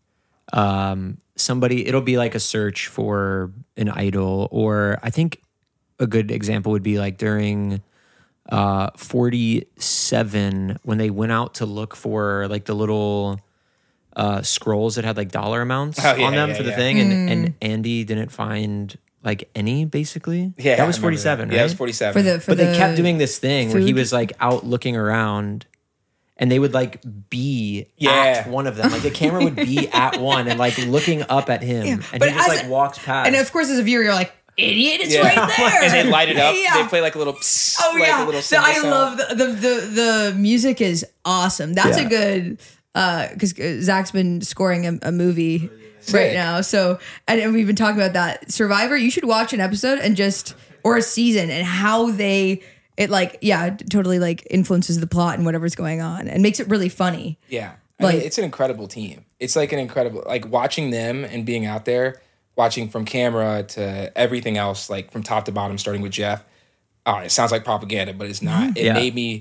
um somebody it'll be like a search for an idol, or I think a good example would be like during uh forty-seven when they went out to look for like the little uh scrolls that had like dollar amounts Oh, yeah, on them yeah, for the yeah. thing, and and Andy didn't find like any basically. Yeah, That was I remember forty-seven, that. right? Yeah, it was forty-seven. for the for But the, they kept doing this thing where he food? was like out looking around, and they would like be Yeah. at one of them. Like the camera would be at one and like looking up at him, and But he just as like a- walks past. And of course, as a viewer, you're like, idiot, it's Yeah. right there. and they light it up. Yeah. They play like a little psst, Oh like yeah, a little so I cymbal love sound. the, the the the music is awesome. That's Yeah. a good because Zach's been scoring a, a movie Sick. right now. So and, and we've been talking about that Survivor. You should watch an episode and just or a season and how they it like yeah totally like influences the plot and whatever's going on and makes it really funny. Yeah. I Like- mean, it's an incredible team. It's like an incredible, like watching them and being out there, watching from camera to everything else, like from top to bottom, starting with Jeff. Oh, it sounds like propaganda, but it's not. It Yeah. made me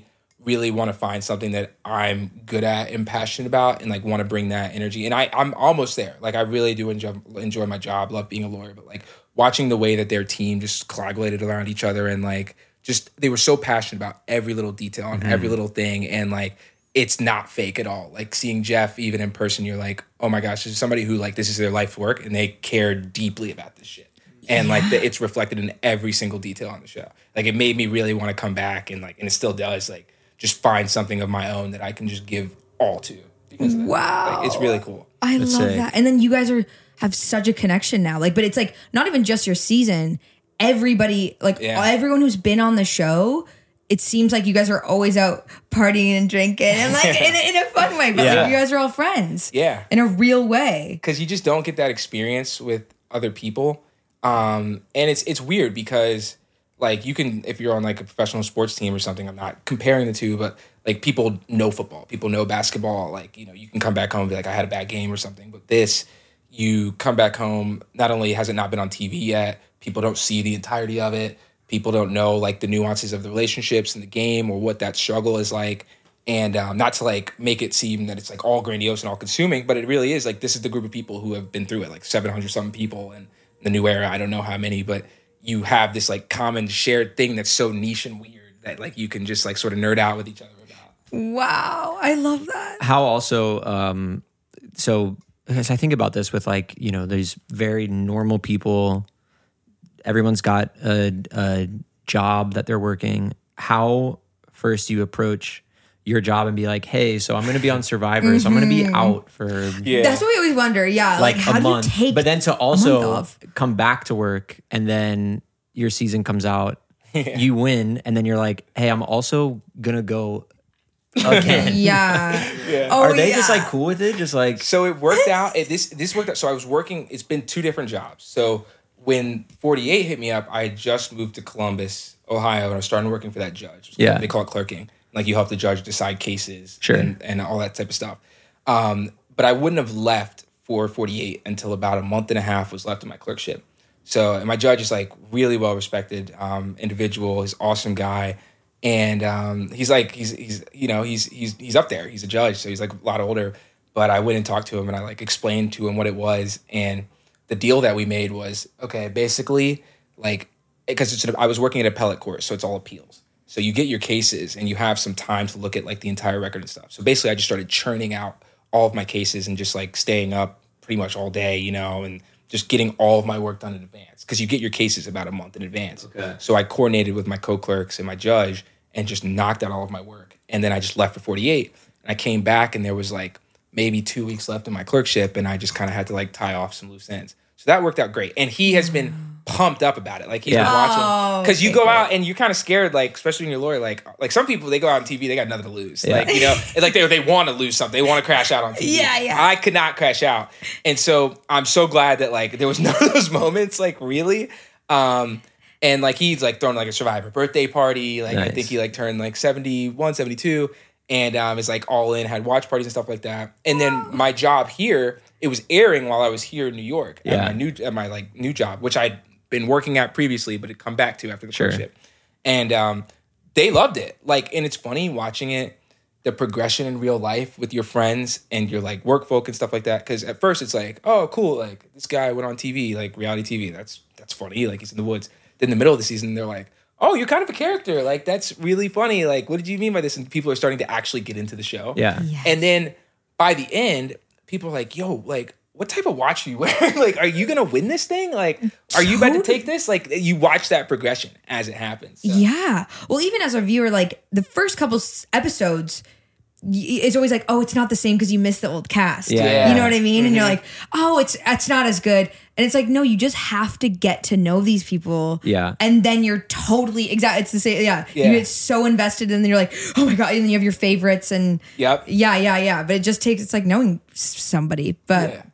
really want to find something that I'm good at and passionate about and like want to bring that energy. And I, I'm almost there. Like I really do enjoy, enjoy my job, love being a lawyer, but like watching the way that their team just coagulated around each other and like just, they were so passionate about every little detail and mm-hmm. every little thing. And like, it's not fake at all. Like seeing Jeff even in person, you're like, oh my gosh, this is somebody who like, this is their life work and they care deeply about this shit. And yeah. like the, it's reflected in every single detail on the show. Like it made me really want to come back and like, and it still does like, just find something of my own that I can just give all to. Because wow. Like, it's really cool. I Let's love say. that. And then you guys are have such a connection now. Like, but it's like not even just your season. Everybody, like Yeah. everyone who's been on the show, it seems like you guys are always out partying and drinking and like in, a, in a fun way. But Yeah. like, you guys are all friends. Yeah. In a real way. Because you just don't get that experience with other people. Um, and it's it's weird because like you can, if you're on like a professional sports team or something, I'm not comparing the two, but like people know football, people know basketball. Like, you know, you can come back home and be like, I had a bad game or something. But this, you come back home, not only has it not been on T V yet, people don't see the entirety of it. People don't know like the nuances of the relationships in the game or what that struggle is like. And um, not to like make it seem that it's like all grandiose and all consuming, but it really is like, this is the group of people who have been through it, like seven hundred something people and the new era. I don't know how many, but you have this like common shared thing that's so niche and weird that like you can just like sort of nerd out with each other about. Wow. I love that. How also, um, so as I think about this with like, you know, these very normal people, everyone's got a, a job that they're working. How first you approach your job and be like, hey, so I'm going to be on Survivor, mm-hmm. so I'm going to be out for yeah. That's what we always wonder. Yeah, like, like how a do month. you take but then to a also month off? come back to work and then your season comes out, yeah. you win, and then you're like, hey, I'm also going to go again. Yeah. yeah. Oh, Are they yeah. just like cool with it? Just like so it worked out. It, this this worked out. So I was working. It's been two different jobs. So when forty-eight hit me up, I had just moved to Columbus, Ohio, and I was starting working for that judge. Yeah. They call it clerking. Like you help the judge decide cases sure. and, and all that type of stuff. Um, but I wouldn't have left for forty-eight until about a month and a half was left in my clerkship. So and my judge is like really well respected um, individual. He's an awesome guy. And um, he's like, he's, he's, you know, he's, he's, he's up there. He's a judge. So he's like a lot older, but I went and talked to him and I like explained to him what it was. And the deal that we made was, okay, basically like, because it's, an, I was working at appellate court, so it's all appeals. So you get your cases and you have some time to look at like the entire record and stuff. So basically I just started churning out all of my cases and just like staying up pretty much all day, you know, and just getting all of my work done in advance because you get your cases about a month in advance. Okay. So I coordinated with my co-clerks and my judge and just knocked out all of my work. And then I just left for forty-eight and I came back and there was like maybe two weeks left in my clerkship and I just kind of had to like tie off some loose ends. So that worked out great. And he has been pumped up about it. Like he's Yeah. been watching. Because Oh, you okay, go great. out and you're kind of scared, like, especially when you're a lawyer, like like some people, they go out on T V, they got nothing to lose. Yeah. Like, you know, it's like they, they want to lose something. They want to crash out on T V. Yeah, yeah. I could not crash out. And so I'm so glad that like there was none of those moments, like really. Um, and like he's like throwing like a Survivor birthday party. Like I Nice. think he like turned like seventy-one, seventy-two. And um, it's like all in, had watch parties and stuff like that. And then my job here, it was airing while I was here in New York at Yeah. my new at my like new job, which I'd been working at previously, but had come back to after the Sure. clerkship. And um, they loved it. Like, and it's funny watching it, the progression in real life with your friends and your like work folk and stuff like that. Because at first it's like, oh, cool, like this guy went on T V, like reality T V. That's that's funny. Like he's in the woods. Then in the middle of the season, they're like, oh, you're kind of a character. Like that's really funny. Like, what did you mean by this? And people are starting to actually get into the show. Yeah. Yes. And then by the end, people are like, yo, like, what type of watch are you wearing? Like, are you gonna win this thing? Like, are you about to take this? Like, you watch that progression as it happens. So. Yeah. Well, even as a viewer, like the first couple s- episodes, y- it's always like, oh, it's not the same because you missed the old cast. Yeah. You know what I mean? And you're like, oh, it's it's not as good. And it's like, no, you just have to get to know these people. Yeah. And then you're totally exactly. It's the same. Yeah. Yeah. You get so invested, and then you're like, oh my god. And then you have your favorites, and Yep. yeah, yeah, yeah. But it just takes. It's like knowing s- somebody. But Yeah.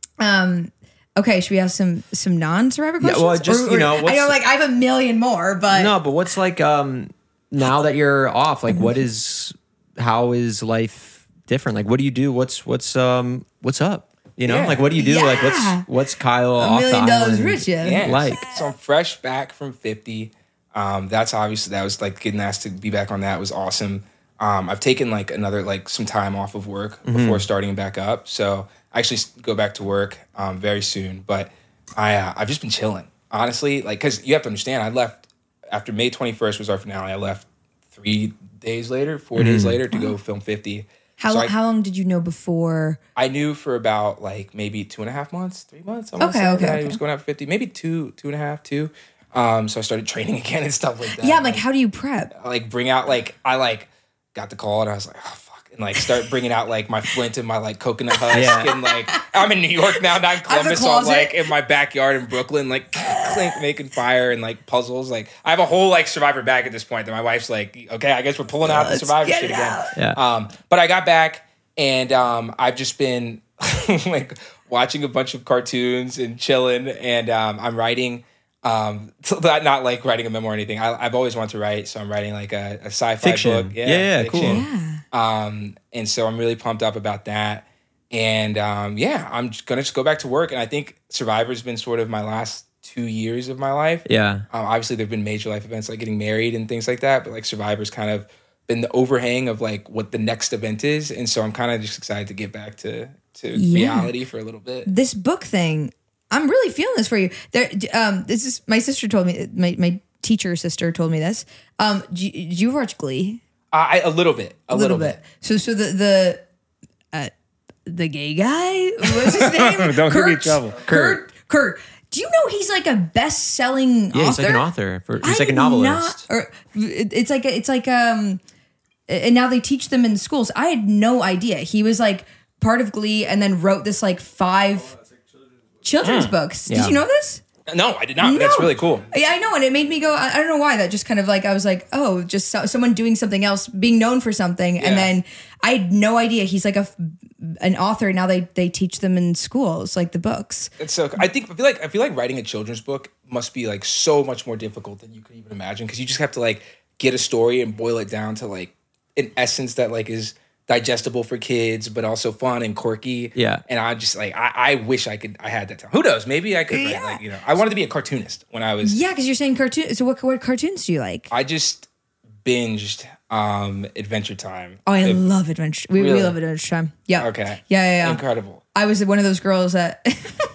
um. Okay, should we have some some non-Survivor questions? well, just, you know, I what's- know, like I have a million more, but No, but what's like um now that you're off, like what is how is life different? Like what do you do? What's what's um what's up? You know, Yeah. like what do you do? Like Yeah. what's what's Kyle a off the million dollars island rich. Yeah. Yeah. like? So I'm fresh back from fifty. Um, that's obviously, that was like getting asked to be back on that was awesome. Um, I've taken like another like some time off of work mm-hmm. before starting back up. So I actually go back to work um, very soon. But I uh, I've just been chilling, honestly. Like, because you have to understand, I left after May twenty-first was our finale. I left three days later, four mm-hmm. days later to go film fifty. How so long? I, how long did you know before? I knew for about like maybe two and a half months, three months. I okay, okay, I okay. was going out for fifty, maybe two, two and a half, two. Um, so I started training again and stuff like that. Yeah, like, like how do you prep? I, like bring out like I like got the call and I was like, oh fuck, and like start bringing out like my flint and my like coconut husk yeah. and like I'm in New York now, not in Columbus, so I'm like in my backyard in Brooklyn, like clink, making fire and like puzzles. Like I have a whole like Survivor bag at this point that my wife's like, okay, I guess we're pulling out the Survivor shit again. Yeah. Um, but I got back. And um, I've just been like watching a bunch of cartoons and chilling. And um, I'm writing, um, not like writing a memoir or anything. I, I've always wanted to write, so I'm writing like a, a sci-fi fiction. book. Yeah, yeah, fiction. cool. Yeah. Um, and so I'm really pumped up about that. And um, yeah, I'm just gonna just go back to work. And I think Survivor's been sort of my last two years of my life. Yeah. Um, obviously, there've been major life events like getting married and things like that. But like Survivor's kind of been the overhang of like what the next event is, and so I'm kind of just excited to get back to to Yeah. reality for a little bit. This book thing, I'm really feeling this for you. There, um, this is my sister told me. My my teacher sister told me this. Um, do you, do you watch Glee? I, a little bit, a, A little, bit. So so the the uh, the gay guy. What's his name? Don't get me in trouble. Kurt. Kurt. Do you know he's like a best-selling author? Yeah, he's like an author. For, he's I like a did novelist. Not, or it- it's like it's like um, and now they teach them in schools. I had no idea he was like part of Glee, and then wrote this like five children's books. Yeah. Did you know this? No, I did not. That's No. really cool. Yeah, I know, and it made me go. I, I don't know why. That just kind of like I was like, oh, just so, someone doing something else, being known for something, Yeah. and then I had no idea he's like a f- an author. Now they they teach them in schools, like the books. It's so. I think I feel like I feel like writing a children's book must be like so much more difficult than you could even imagine, because you just have to like get a story and boil it down to like an essence that like is digestible for kids, but also fun and quirky. Yeah. And I just like I, I wish I could I had that time. Who knows? Maybe I could write, Yeah. like, you know, I wanted to be a cartoonist when I was Yeah, because you're saying cartoon. So what what cartoons do you like? I just binged um Adventure Time. Oh, I It- love Adventure. We, we Really? love Adventure Time. Yeah. Okay. Yeah, yeah, yeah. Incredible. I was one of those girls that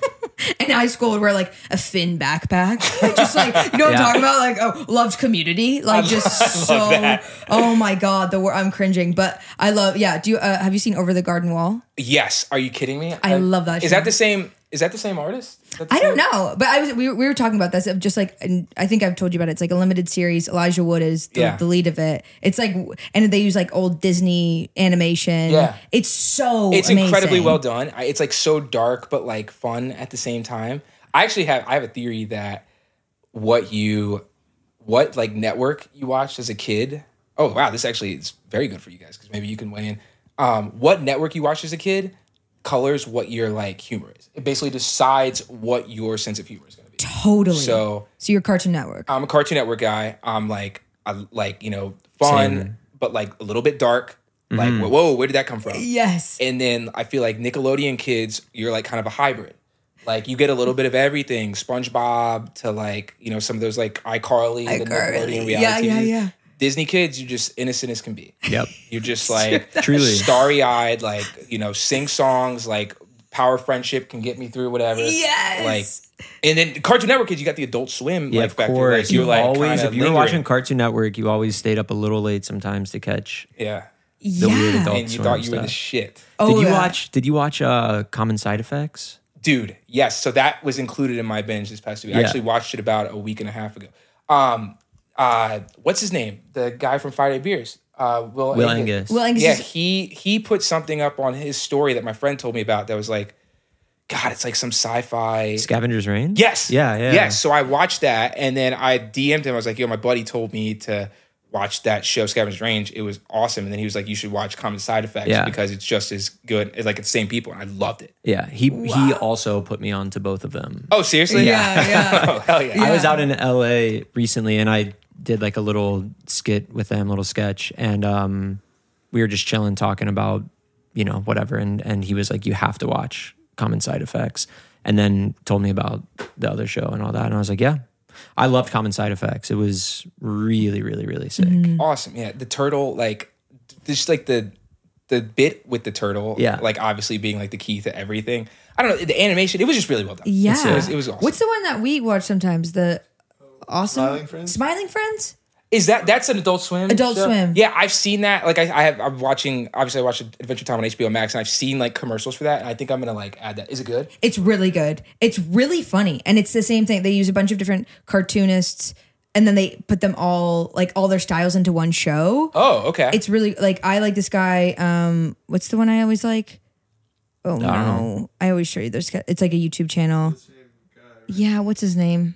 in high school would wear like a Finn backpack. Just like, you know what Yeah. I'm talking about? Like, oh, loved Community. Like, just so, that. oh my God, the wor- I'm cringing. But I love, yeah. Do you, uh, have you seen Over the Garden Wall? Yes. Are you kidding me? I love that Is show. that the same is that the same artist? Is that the I don't same- know, but I was we were, we were talking about this of just like, and I think I've told you about it. It's like a limited series. Elijah Wood is the, Yeah. the lead of it. It's like, and they use like old Disney animation. Yeah. It's so It's amazing. incredibly well done. I- It's like so dark but like fun at the same time. I actually have I have a theory that what you what like network you watched as a kid. Oh wow, this actually is very good for you guys because maybe you can weigh in. Um, what network you watched as a kid colors what your like humor is. It basically decides what your sense of humor is going to be. Totally. So So you're Cartoon Network. I'm a Cartoon Network guy. I'm like I like you know fun Same. but like a little bit dark. Like whoa, where did that come from? Yes. And then I feel like Nickelodeon kids, you're like kind of a hybrid. Like you get a little bit of everything, SpongeBob to like, you know, some of those like iCarly, the iCarly. Nickelodeon reality Yeah, yeah, T V. yeah. Disney kids, you're just innocent as can be. Yep. You're just like Truly. starry-eyed, like, you know, sing songs, like Power Friendship can get me through whatever. Yes. Like, and then Cartoon Network kids, you got the Adult Swim Yeah, like of factor. course. Like, you're you like always, kinda if you were lingering. watching Cartoon Network, you always stayed up a little late sometimes to catch Yeah. the weird Yeah. adult And you Swim thought you were the stuff. shit. Oh, did you yeah. watch? Did you watch uh, Common Side Effects? Dude, yes. So that was included in my binge this past week. I Yeah. actually watched it about a week and a half ago. Um, uh, what's his name? The guy from Friday Beers. Uh, Will, Will Angus. Well, Angus Yeah, is- he he put something up on his story that my friend told me about that was like, God, it's like some sci-fi. Scavenger's Reign? Yes. Yeah, yeah. Yes. So I watched that and then I D M'd him. I was like, yo, my buddy told me to watch that show, Scavenger's Range. It was awesome. And then he was like, you should watch Common Side Effects Yeah. because it's just as good. It's like it's the same people. And I loved it. Yeah. He he also put me on to both of them. Oh, seriously? Yeah, yeah. Oh, hell yeah. I was out in L A recently and I did like a little skit with them, little sketch, and um, we were just chilling talking about, you know, whatever. And and he was like, you have to watch Common Side Effects. And then told me about the other show and all that. And I was like, yeah. I loved Common Side Effects. It was really, really, really sick. Awesome. Yeah. The turtle, like just like the the bit with the turtle, Yeah. like obviously being like the key to everything. I don't know, the animation, it was just really well done. Yeah. It was, it was awesome. What's the one that we watch sometimes? The awesome Smiling Friends? Smiling Friends? Is that that's an Adult Swim? Adult show? Swim. Yeah, I've seen that. Like I, I have. I'm watching. Obviously, I watched Adventure Time on H B O Max, and I've seen like commercials for that. And I think I'm gonna like add that. Is it good? It's really good. It's really funny. And it's the same thing. They use a bunch of different cartoonists and then they put them all, like all their styles into one show. Oh, okay. It's really like, I like this guy. Um, what's the one I always like? Oh no. I always show you. There's, it's like a YouTube channel. Yeah. What's his name?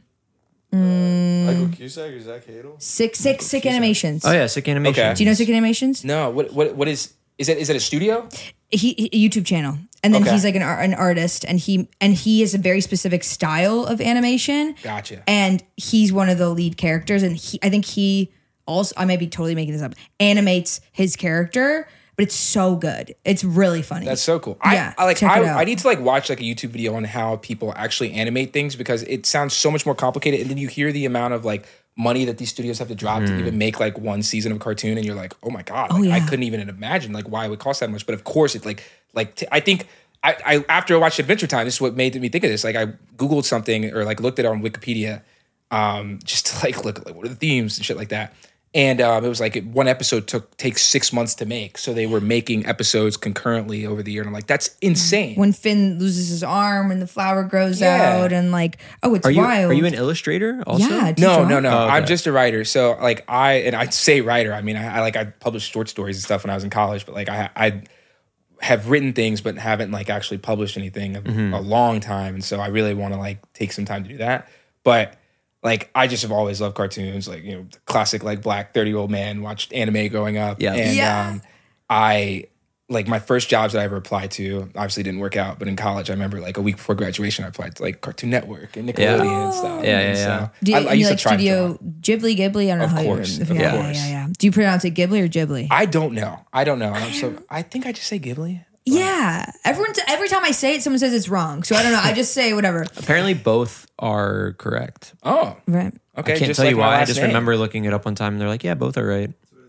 Michael Cusack or Zach Hadel? Sick, sick, sick Cusack. animations. Oh yeah, Sick Animation. Okay. Do you know Sick Animations? no. What what what is is it? Is it a studio? He, he a YouTube channel, and then Okay. he's like an ar- an artist, and he and he has a very specific style of animation. Gotcha. And he's one of the lead characters, and he I think he also I may be totally making this up animates his character, but it's so good. It's really funny. That's so cool. I, Yeah, I like. check it out. I, I need to like watch like a YouTube video on how people actually animate things because it sounds so much more complicated. And then you hear the amount of like money that these studios have to drop to even make like one season of a cartoon, and you're like, oh my god, like, I yeah. couldn't even imagine like why it would cost that much. But of course, it like like t- I think. I, I after I watched Adventure Time, this is what made me think of this. Like I Googled something or like looked it on Wikipedia, um, just to like look at like what are the themes and shit like that. And um, it was like one episode took takes six months to make, so they were making episodes concurrently over the year. And I'm like, that's insane. when Finn loses his arm and the flower grows Yeah. out, and like, oh, it's Are you wild. are you an illustrator also? Yeah. do you No, draw? no, no. Oh, okay. I'm just a writer. So like I and I say writer. I mean, I, I like I published short stories and stuff when I was in college, but like I I have written things but haven't like actually published anything in a long time, and so I really want to like take some time to do that. But like I just have always loved cartoons, like you know, the classic like black thirty year old man watched anime growing up. Yeah. and Yeah. um, I like my first jobs that I ever applied to obviously didn't work out, but in college I remember like a week before graduation I applied to like Cartoon Network and Nickelodeon Yeah. and stuff. Yeah, yeah, And yeah. So Do you, I, I you used like to try to Studio draw. Ghibli, Ghibli? I don't know Of how course, you. of yeah, course. yeah, yeah. Do you pronounce it Ghibli or Ghibli? I don't know. I don't know. And I'm so I think I just say Ghibli. yeah, everyone. Every time I say it, someone says it's wrong. So I don't know. I just say whatever. Apparently both are correct. Oh, Right. okay. I can't just tell like you my why. I last just name. remember looking it up one time and they're like, yeah, both are right.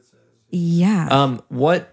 Yeah. Um, what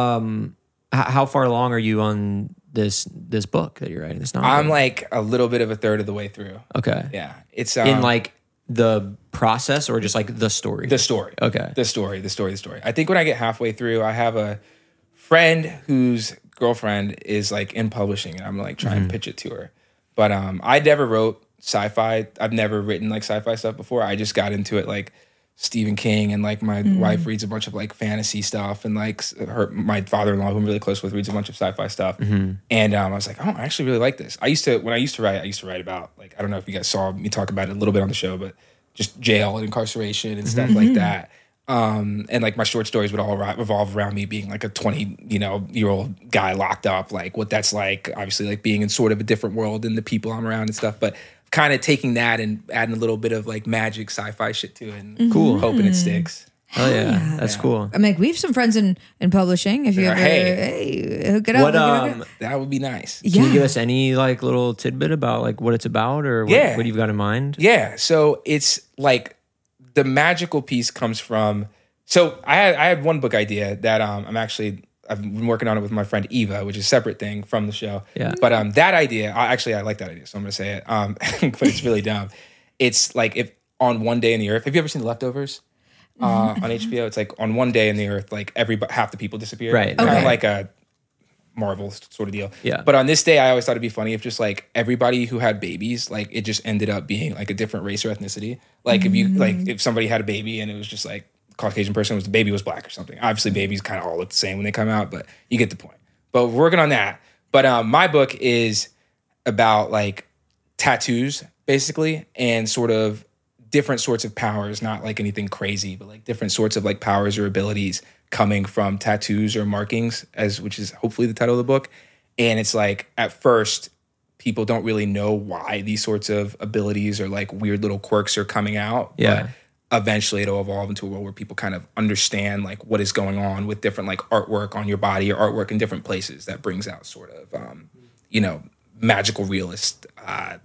um h- how far along are you on this this book that you're writing? This novel? I'm like a little bit of a third of the way through. okay. Yeah, it's um, In like the process or just like the story? the story. Okay. the story, the story, the story. I think when I get halfway through, I have a friend whose girlfriend is like in publishing, and I'm like trying Mm-hmm. to pitch it to her. But um, I never wrote sci-fi. I've never written like sci-fi stuff before. I just got into it like Stephen King, and like my wife reads a bunch of like fantasy stuff, and like s- her my father-in-law, who I'm really close with, reads a bunch of sci-fi stuff. Mm-hmm. And um, I was like, oh, I actually really like this. I used to when I used to write, I used to write about like I don't know if you guys saw me talk about it a little bit on the show, but just jail and incarceration and stuff like that. Um, and like my short stories would all ri- revolve around me being like a twenty, you know, year old guy locked up, like what that's like, obviously like being in sort of a different world than the people I'm around and stuff, but kind of taking that and adding a little bit of like magic sci-fi shit to it and Cool. hoping it sticks. Oh yeah, that's cool. I'm like, we have some friends in, in publishing. If you Yeah, ever, hey. hey, hook it up. What hook it up, um hook it up. That would be nice. can Yeah. you give us any like little tidbit about like what it's about or what, Yeah. what you've got in mind? Yeah. So it's like the magical piece comes from. So I had I had one book idea that um I'm actually I've been working on it with my friend Eva, which is a separate thing from the show. Yeah. But um that idea, I, actually I like that idea, so I'm gonna say it. Um, but it's really dumb. It's like if on one day in the earth. Have you ever seen The Leftovers? Uh, on H B O, it's like on one day in the earth, like every half the people disappear. Right. Kind Okay. of like a Marvel sort of deal. Yeah. But on this day, I always thought it'd be funny if just like everybody who had babies, like it just ended up being like a different race or ethnicity. Like if you like if somebody had a baby and it was just like Caucasian person, was the baby was black or something. Obviously, babies kind of all look the same when they come out, but you get the point. But we're working on that. But um, my book is about like tattoos, basically, and sort of different sorts of powers, not like anything crazy, but like different sorts of like powers or abilities coming from tattoos or markings, as which is hopefully the title of the book. And it's like at first people don't really know why these sorts of abilities or like weird little quirks are coming out. Yeah. But eventually it'll evolve into a world where people kind of understand like what is going on with different like artwork on your body or artwork in different places that brings out sort of um, you know, magical realist uh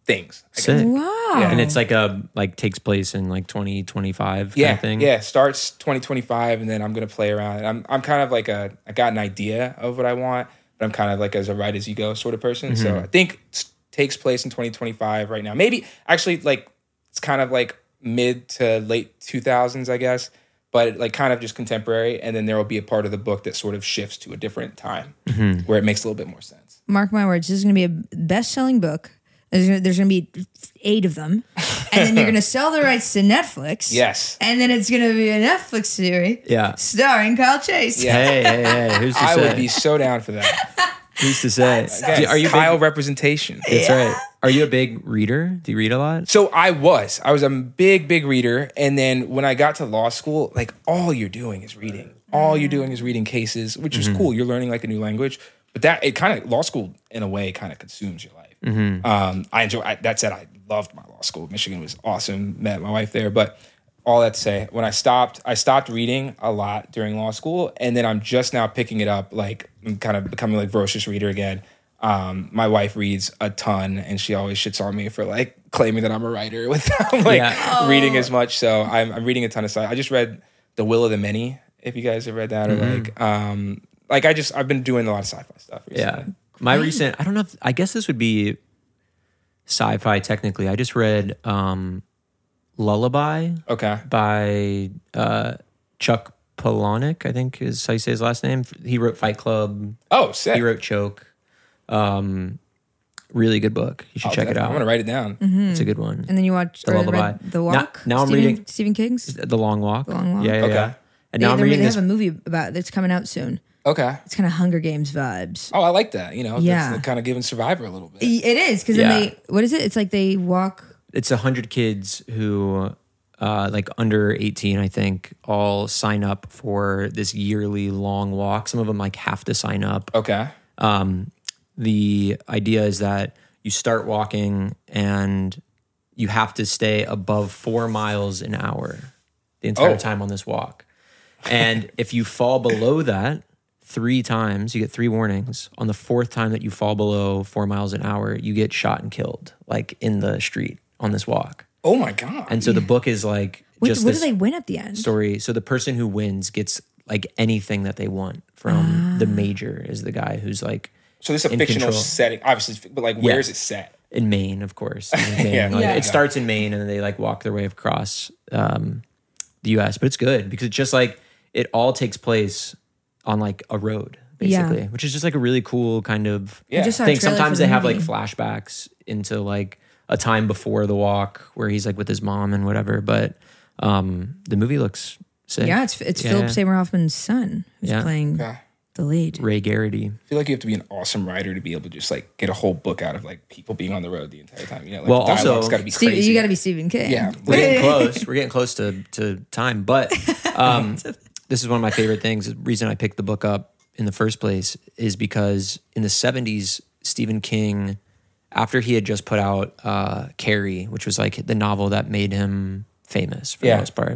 things. I guess. Sick. Wow. Yeah. And it's like a like takes place in like twenty twenty-five kind Yeah, of thing. yeah. Starts twenty twenty-five, and then I'm gonna play around. I'm I'm kind of like a I got an idea of what I want, but I'm kind of like as a write as you go sort of person. So I think it takes place in twenty twenty-five right now. Maybe actually like it's kind of like mid to late two thousands, I guess, but like kind of just contemporary. And then there will be a part of the book that sort of shifts to a different time where it makes a little bit more sense. Mark my words, this is going to be a best-selling book. There's going to be eight of them. And then you're going to sell the rights to Netflix. Yes. And then it's going to be a Netflix series Yeah. starring Kyle Chase. Yeah. Hey, hey, hey. Who's to I say? would be so down for that. Who's to say? Again, Do- Are you a Kyle big, representation? That's right. Are you a big reader? Do you read a lot? So I was. I was a big, big reader. And then when I got to law school, like all you're doing is reading. All you're doing is reading cases, which is cool. You're learning like a new language. But that, it kind of, law school in a way kind of consumes your life. Um, I enjoy, I, that said, I loved my law school. Michigan was awesome. Met my wife there. But all that to say, when I stopped, I stopped reading a lot during law school. And then I'm just now picking it up. Like I'm kind of becoming like voracious reader again. Um, my wife reads a ton, and she always shits on me for like claiming that I'm a writer without like Yeah. reading as much. So I'm, I'm reading a ton of stuff. I just read The Will of the Many, if you guys have read that, or like, um, like I just I've been doing a lot of sci-fi stuff recently. Yeah. My recent, I don't know if, I guess this would be sci-fi technically. I just read um, Lullaby Okay. by uh, Chuck Palahniuk, I think is how you say his last name. He wrote Fight Club. Oh, sick. He wrote Choke. Um, really good book. You should I'll check it definitely- out. I'm gonna write it down. It's a good one. And then you watch The or Lullaby. read The Walk. Now- now I'm Stephen, reading- Stephen King's. The Long Walk. The Long Walk. Yeah, yeah, Okay. yeah. And They, now I'm they reading they this. have a movie about that's coming out soon. Okay. It's kind of Hunger Games vibes. Oh, I like that. You know, Yeah. that's kind of giving Survivor a little bit. It is because Yeah. then they what is it? It's like they walk. It's a hundred kids who, uh, like under eighteen, I think, all sign up for this yearly long walk. Some of them like have to sign up. Okay. Um, the idea is that you start walking and you have to stay above four miles an hour the entire Oh. time on this walk. And if you fall below that three times, you get three warnings. On the fourth time that you fall below four miles an hour, you get shot and killed, like in the street on this walk. Oh my god. And so the book is like What, just what do this they win at the end? story. So the person who wins gets like anything that they want from the major is the guy who's like so this is a in fictional control. setting, obviously, but like where is it set? in Maine, of course. In Maine. Yeah. Like, Yeah. It starts in Maine and then they like walk their way across um, the U S. But it's good because it's just like it all takes place on like a road, basically, Yeah. which is just like a really cool kind of Yeah. I just saw a thing. trailer Sometimes for the they have like movie. flashbacks into like a time before the walk where he's like with his mom and whatever. But um, the movie looks sick. Yeah, it's it's Yeah. Philip Seymour Hoffman's son who's Yeah. playing Okay. the lead. Ray Garrity. I feel like you have to be an awesome writer to be able to just like get a whole book out of like people being on the road the entire time. You know, like Well, the dialogue's also- got to be Steve, crazy. you got to be Stephen King. Yeah. We're getting close. We're getting close to, to time. But um, this is one of my favorite things. The reason I picked the book up in the first place is because in the seventies, Stephen King, after he had just put out uh, Carrie, which was like the novel that made him famous for Yeah. the most part,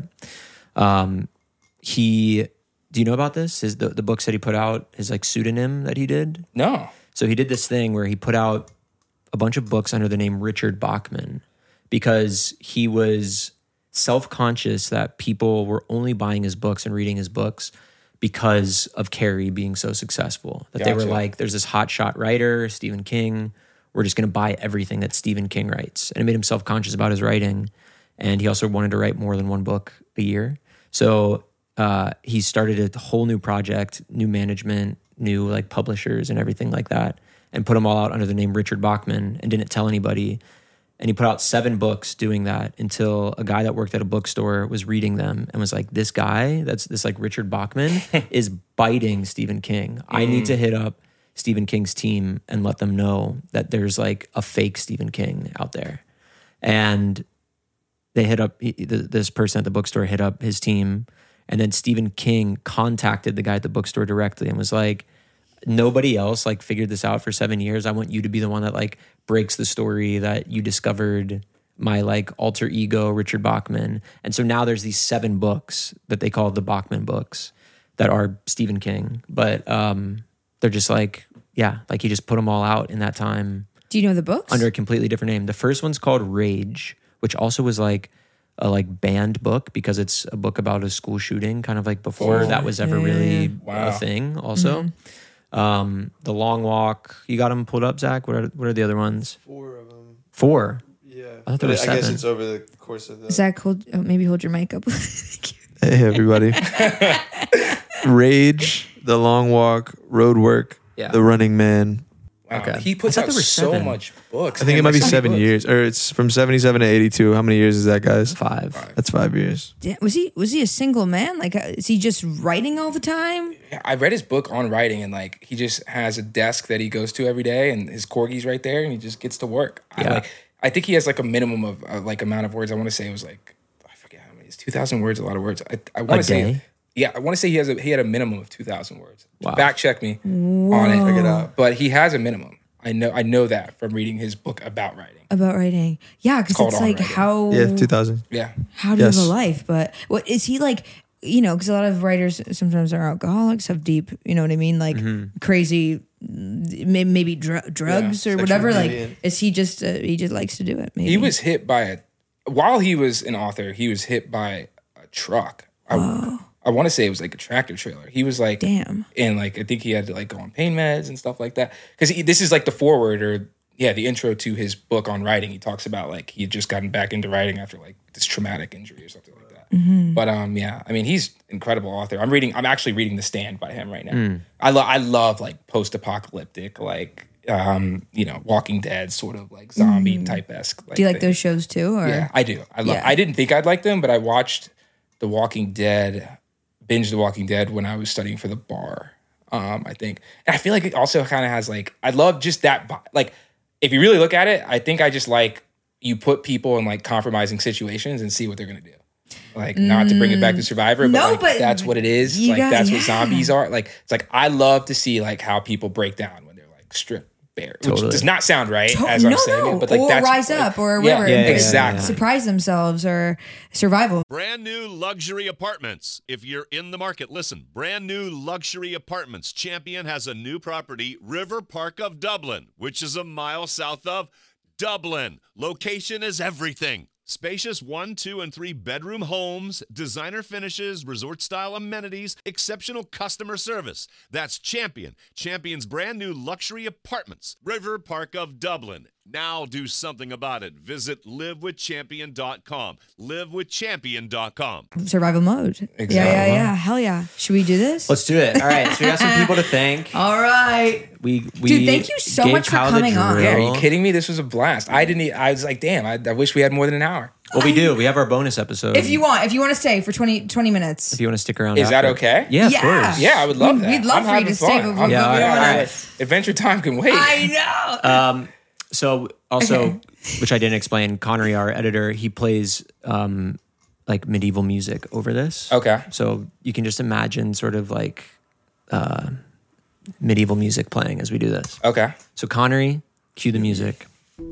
um, he, do you know about this? His, the, the books that he put out, his like pseudonym that he did? No. So he did this thing where he put out a bunch of books under the name Richard Bachman because he was self-conscious that people were only buying his books and reading his books because of Carrie being so successful. That they were Gotcha. like, there's this hotshot writer, Stephen King. We're just going to buy everything that Stephen King writes. And it made him self-conscious about his writing. And he also wanted to write more than one book a year. So uh, he started a whole new project, new management, new like publishers and everything like that, and put them all out under the name Richard Bachman and didn't tell anybody. And he put out seven books doing that until a guy that worked at a bookstore was reading them and was like, this guy, that's this like Richard Bachman is biting Stephen King. I need to hit up Stephen King's team and let them know that there's like a fake Stephen King out there. And they hit up, he- th- this person at the bookstore hit up his team. And then Stephen King contacted the guy at the bookstore directly and was like, nobody else like figured this out for seven years. I want you to be the one that like breaks the story that you discovered my like alter ego, Richard Bachman. And so now there's these seven books that they call the Bachman books that are Stephen King. But um, they're just like, yeah, like he just put them all out in that time. Do you know the books? under a completely different name. The first one's called Rage, which also was like a like banned book because it's a book about a school shooting, kind of like before Oh, that was ever yeah, really yeah. Wow. a thing. Also, Mm-hmm. um, The Long Walk. You got them pulled up, Zach? What are what are the other ones? Four of them. Four. Yeah. I thought there But were I guess seven. it's over the course of the. Zach, hold, oh, maybe hold your mic up. Hey everybody. Rage, The Long Walk, Road Work, Yeah. The Running Man. Wow. Okay. He puts I thought out there were so seven. much books. I think it and, might be like, so many seven books. years, or it's from seventy-seven to eighty-two. How many years is that, guys? Five. That's five years. Damn, was he was he a single man? Like, uh, is he just writing all the time? I read his book on writing, and like he just has a desk that he goes to every day, and his corgi's right there, and he just gets to work. Yeah. I like. I think he has like a minimum of uh, like amount of words. I want to say it was like I forget how many. It's two thousand words. A lot of words. I, I want A to say. day? Yeah, I want to say he has a he had a minimum of two thousand words. Wow. Fact check me on it. Check it out. But he has a minimum. I know. I know that from reading his book about writing. About writing? Yeah, because called it's On like Writing. how Yeah, two thousand. Yeah. how do you Yes. have a life? But what is he like? You know, because a lot of writers sometimes are alcoholics, have deep. You know what I mean? Like crazy, may- maybe dr- drugs or Sexual whatever. Like, deviant. is he just uh, he just likes to do it? Maybe He was hit by a while he was an author. He was hit by a truck. I, I want to say it was like a tractor trailer. He was like, Damn. and like I think he had to like go on pain meds and stuff like that. Because this is like the foreword or yeah, the intro to his book on writing. He talks about like he had just gotten back into writing after like this traumatic injury or something like that. But um, yeah, I mean he's incredible author. I'm reading. I'm actually reading The Stand by him right now. I love. I love like post-apocalyptic, like um, you know, Walking Dead sort of like zombie type esque. Do you like those shows too? Or Yeah, I do. I love. Yeah. I didn't think I'd like them, but I watched The Walking Dead, binged The Walking Dead when I was studying for the bar. Um, I think, and I feel like it also kind of has like I love just that. vi- Like, if you really look at it, I think I just like you put people in like compromising situations and see what they're gonna do. Like, not to bring it back to Survivor, but, No, like, but that's what it is. you Like, got- that's what yeah. zombies are. Like, it's like I love to see like how people break down when they're like stripped bare, which Totally. does not sound right To- as I'm no, saying no. it, but like or that's rise like- up or Yeah, whatever. yeah, but yeah, exactly. Surprise themselves or survival. Brand new luxury apartments. If you're in the market, listen. Brand new luxury apartments. Champion has a new property, River Park of Dublin, which is a mile south of Dublin. Location is everything. Spacious one, two, and three bedroom homes, designer finishes, resort style amenities, exceptional customer service. That's Champion. Champion's brand new luxury apartments, River Park of Dublin. Now do something about it. Visit live with champion dot com. live with champion dot com. Survival mode. Exactly. Yeah, yeah, yeah. Hell yeah. Should we do this? Let's do it. All right. So we got some people to thank. All right. We, we Dude, thank you so gave much for Kyle the coming on. drill. Yeah, are you kidding me? This was a blast. I didn't. e- I was like, damn. I, I wish we had more than an hour. Well, we do. We have our bonus episode. If you want, if you want to stay for twenty, twenty minutes. if you want to stick around, Is that after. okay? Yeah, of Yeah. course. Yeah, I would love We'd- that. we'd love I'm for you having to stay, fun. but I'm- we- Yeah, all we right, wanna- all right. Adventure Time can wait. I know. Um, so also, Okay. which I didn't explain, Connery, our editor, he plays um, like medieval music over this. Okay. So you can just imagine sort of like uh, medieval music playing as we do this. Okay. So Connery, cue the music.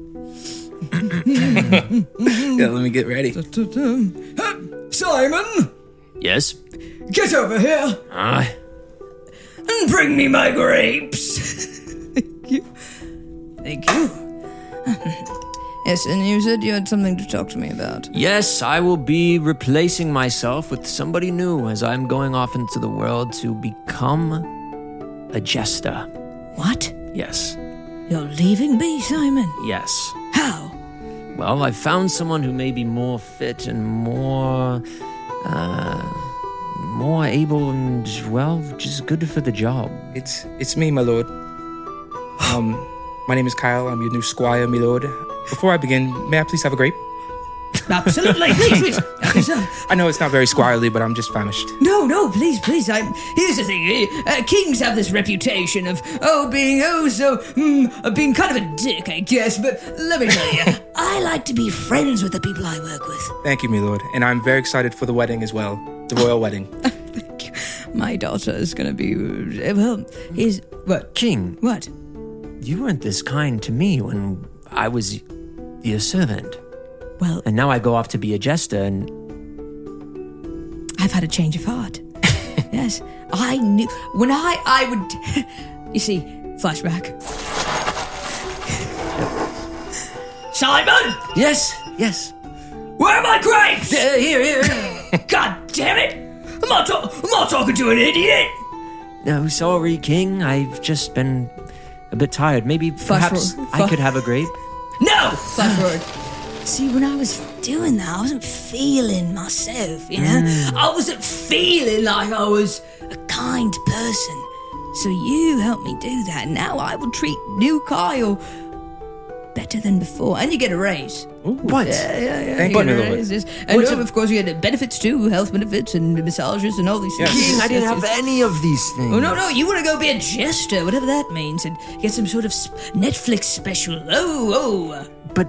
Yeah, let me get ready. Simon, Yes. get over here Ah. and bring me my grapes. Thank you. Thank you. Yes, and you said you had something to talk to me about. Yes, I will be replacing myself with somebody new as I'm going off into the world to become a jester. What? Yes. You're leaving me, Simon? Yes. How? Well, I've found someone who may be more fit and more, uh, more able and, well, just good for the job. It's it's me, my lord. Um, my name is Kyle. I'm your new squire, my lord. Before I begin, may I please have a grape? Absolutely, please, please. I know it's not very squirely, but I'm just famished. No, no, please, please. I'm. Here's the thing. Uh, kings have this reputation of oh being oh so mm, of being kind of a dick, I guess. But let me tell you, I like to be friends with the people I work with. Thank you, my lord. And I'm very excited for the wedding as well. The royal wedding. Thank you. My daughter is gonna be. Well, he's. What? King, What? you weren't this kind to me when I was your servant. Well, And now I go off to be a jester and I've had a change of heart. Yes. I knew. When I. I would. You see, flashback. Simon! Yes, yes. Where are my grapes? Uh, here, here. God damn it! I'm not, ta- I'm not talking to an idiot! No, sorry, King. I've just been a bit tired. Maybe perhaps forward. I could have a grape. No! Flash forward. See, when I was doing that, I wasn't feeling myself, you know? Mm. I wasn't feeling like I was a kind person. So you helped me do that. Now I will treat new Kyle better than before. And you get a raise. What? Yeah, yeah, yeah. Thank you you, get a Lord. raise, yes. And What's oh, a- of course, you get benefits too, health benefits and massages and all these things. King, I didn't Yes, have yes. any of these things. Oh, no, no, you want to go be a jester, whatever that means, and get some sort of sp- Netflix special. Oh, oh. But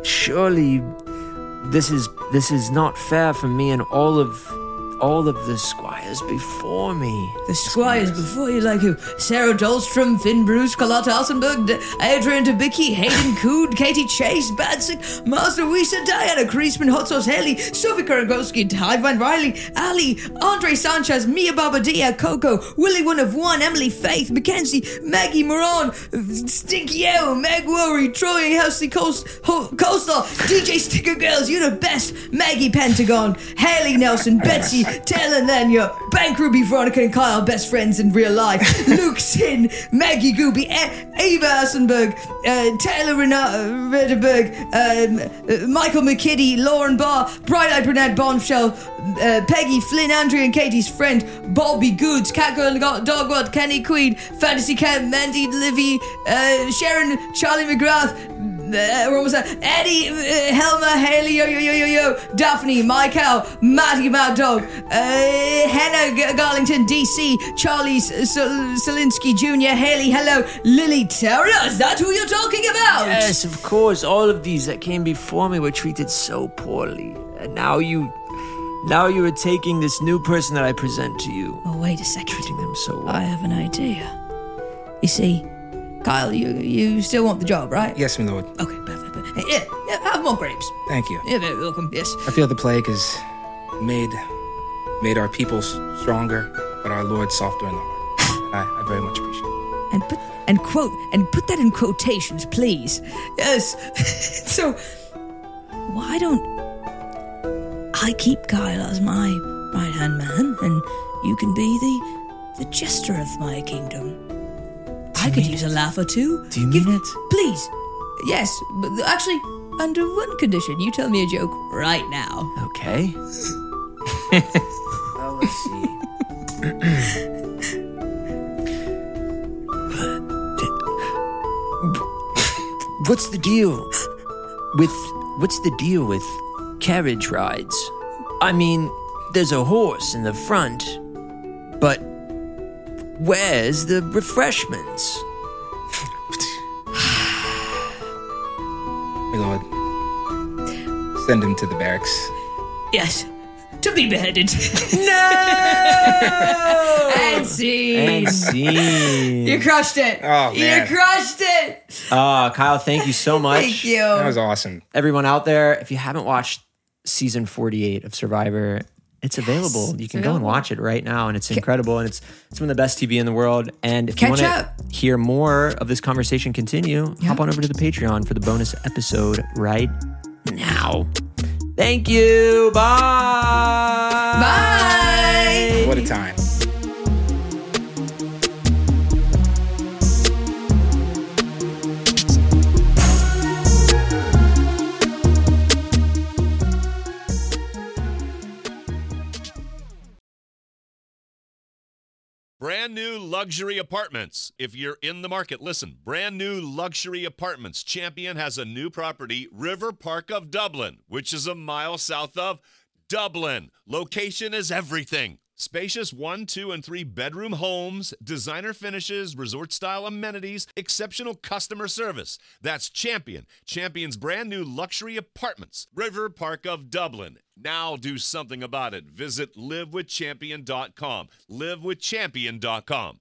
surely this is this is not fair for me and all of all of the squires before me. The squires before you, like who? Sarah Dahlstrom, Finn Bruce, Carlotta Alsenberg, D- Adrian Debicki, Hayden Cood, Katie Chase, Badsick, Master Wisa, Diana Kreisman, Hot Sauce Haley, Sophie Karagowski, Tyvine Riley, Ali, Andre Sanchez, Mia Barbadia, Coco, Willie One of One, Emily Faith, Mackenzie, Maggie Moran, Stinky O, Meg Worry, Troy Housey Coast, Ho- Coastal, D J Sticker Girls, you're the best, Maggie Pentagon, Haley Nelson, Betsy, Taylor Lenya, Bank Ruby, Veronica and Kyle, best friends in real life, Luke Sin, Maggie Gooby, A- Ava Assenberg, uh, Taylor Rena- Rederberg, um, uh, Michael McKitty, Lauren Barr, Bright Eyed Brunette Bombshell, uh, Peggy, Flynn, Andrew and Katie's friend, Bobby Goods, Catgirl, Dogwood, Kenny Queen, Fantasy Cat, Mandy, Livy, uh, Sharon, Charlie McGrath, uh, what was that? Eddie, uh, Helma, Haley, yo, yo, yo, yo, yo, Daphne, Michael, Matty, Mad Dog, uh, Hannah G- Garlington, D C, Charlie S- S- Selinsky Junior, Haley, hello, Lily Terrier, is that who you're talking about? Yes, of course. All of these that came before me were treated so poorly. And now you now you are taking this new person that I present to you, Oh, wait a second. treating them so well. I have an idea. You see, Kyle, you you still want the job, right? Yes, my lord. Okay, perfect. perfect. Yeah, yeah, have more grapes. Thank you. Yeah, very welcome. Yes. I feel the plague has made made our people s- stronger, but our Lord softer in the heart. I, I very much appreciate it. And put and quote and put that in quotations, please. Yes. So why don't I keep Kyle as my right hand man, and you can be the the jester of my kingdom. I could use a laugh or two. Do you Give- mean it? Please. Yes, but actually, under one condition. You tell me a joke right now. Okay. Well, let's see. What's the deal with what's the deal with carriage rides? I mean, there's a horse in the front, but where's the refreshments? My lord, send him to the barracks. Yes. To be beheaded. No! And scene. And scene. You crushed it. Oh, You man. crushed it. Ah, Kyle, thank you so much. Thank you. That was awesome. Everyone out there, if you haven't watched season forty-eight of Survivor, it's available. You can go and watch it right now, and it's incredible, and it's some of the best T V in the world. And if Catch you want up. to hear more of this conversation continue, hop on over to the Patreon for the bonus episode right now. Thank you. Bye. Bye. What a time. Brand new luxury apartments. If you're in the market, listen. Brand new luxury apartments. Champion has a new property, River Park of Dublin, which is a mile south of Dublin. Location is everything. Spacious one, two, and three bedroom homes, designer finishes, resort style amenities, exceptional customer service. That's Champion. Champion's brand new luxury apartments, River Park of Dublin. Now do something about it. Visit live with champion dot com. live with champion dot com.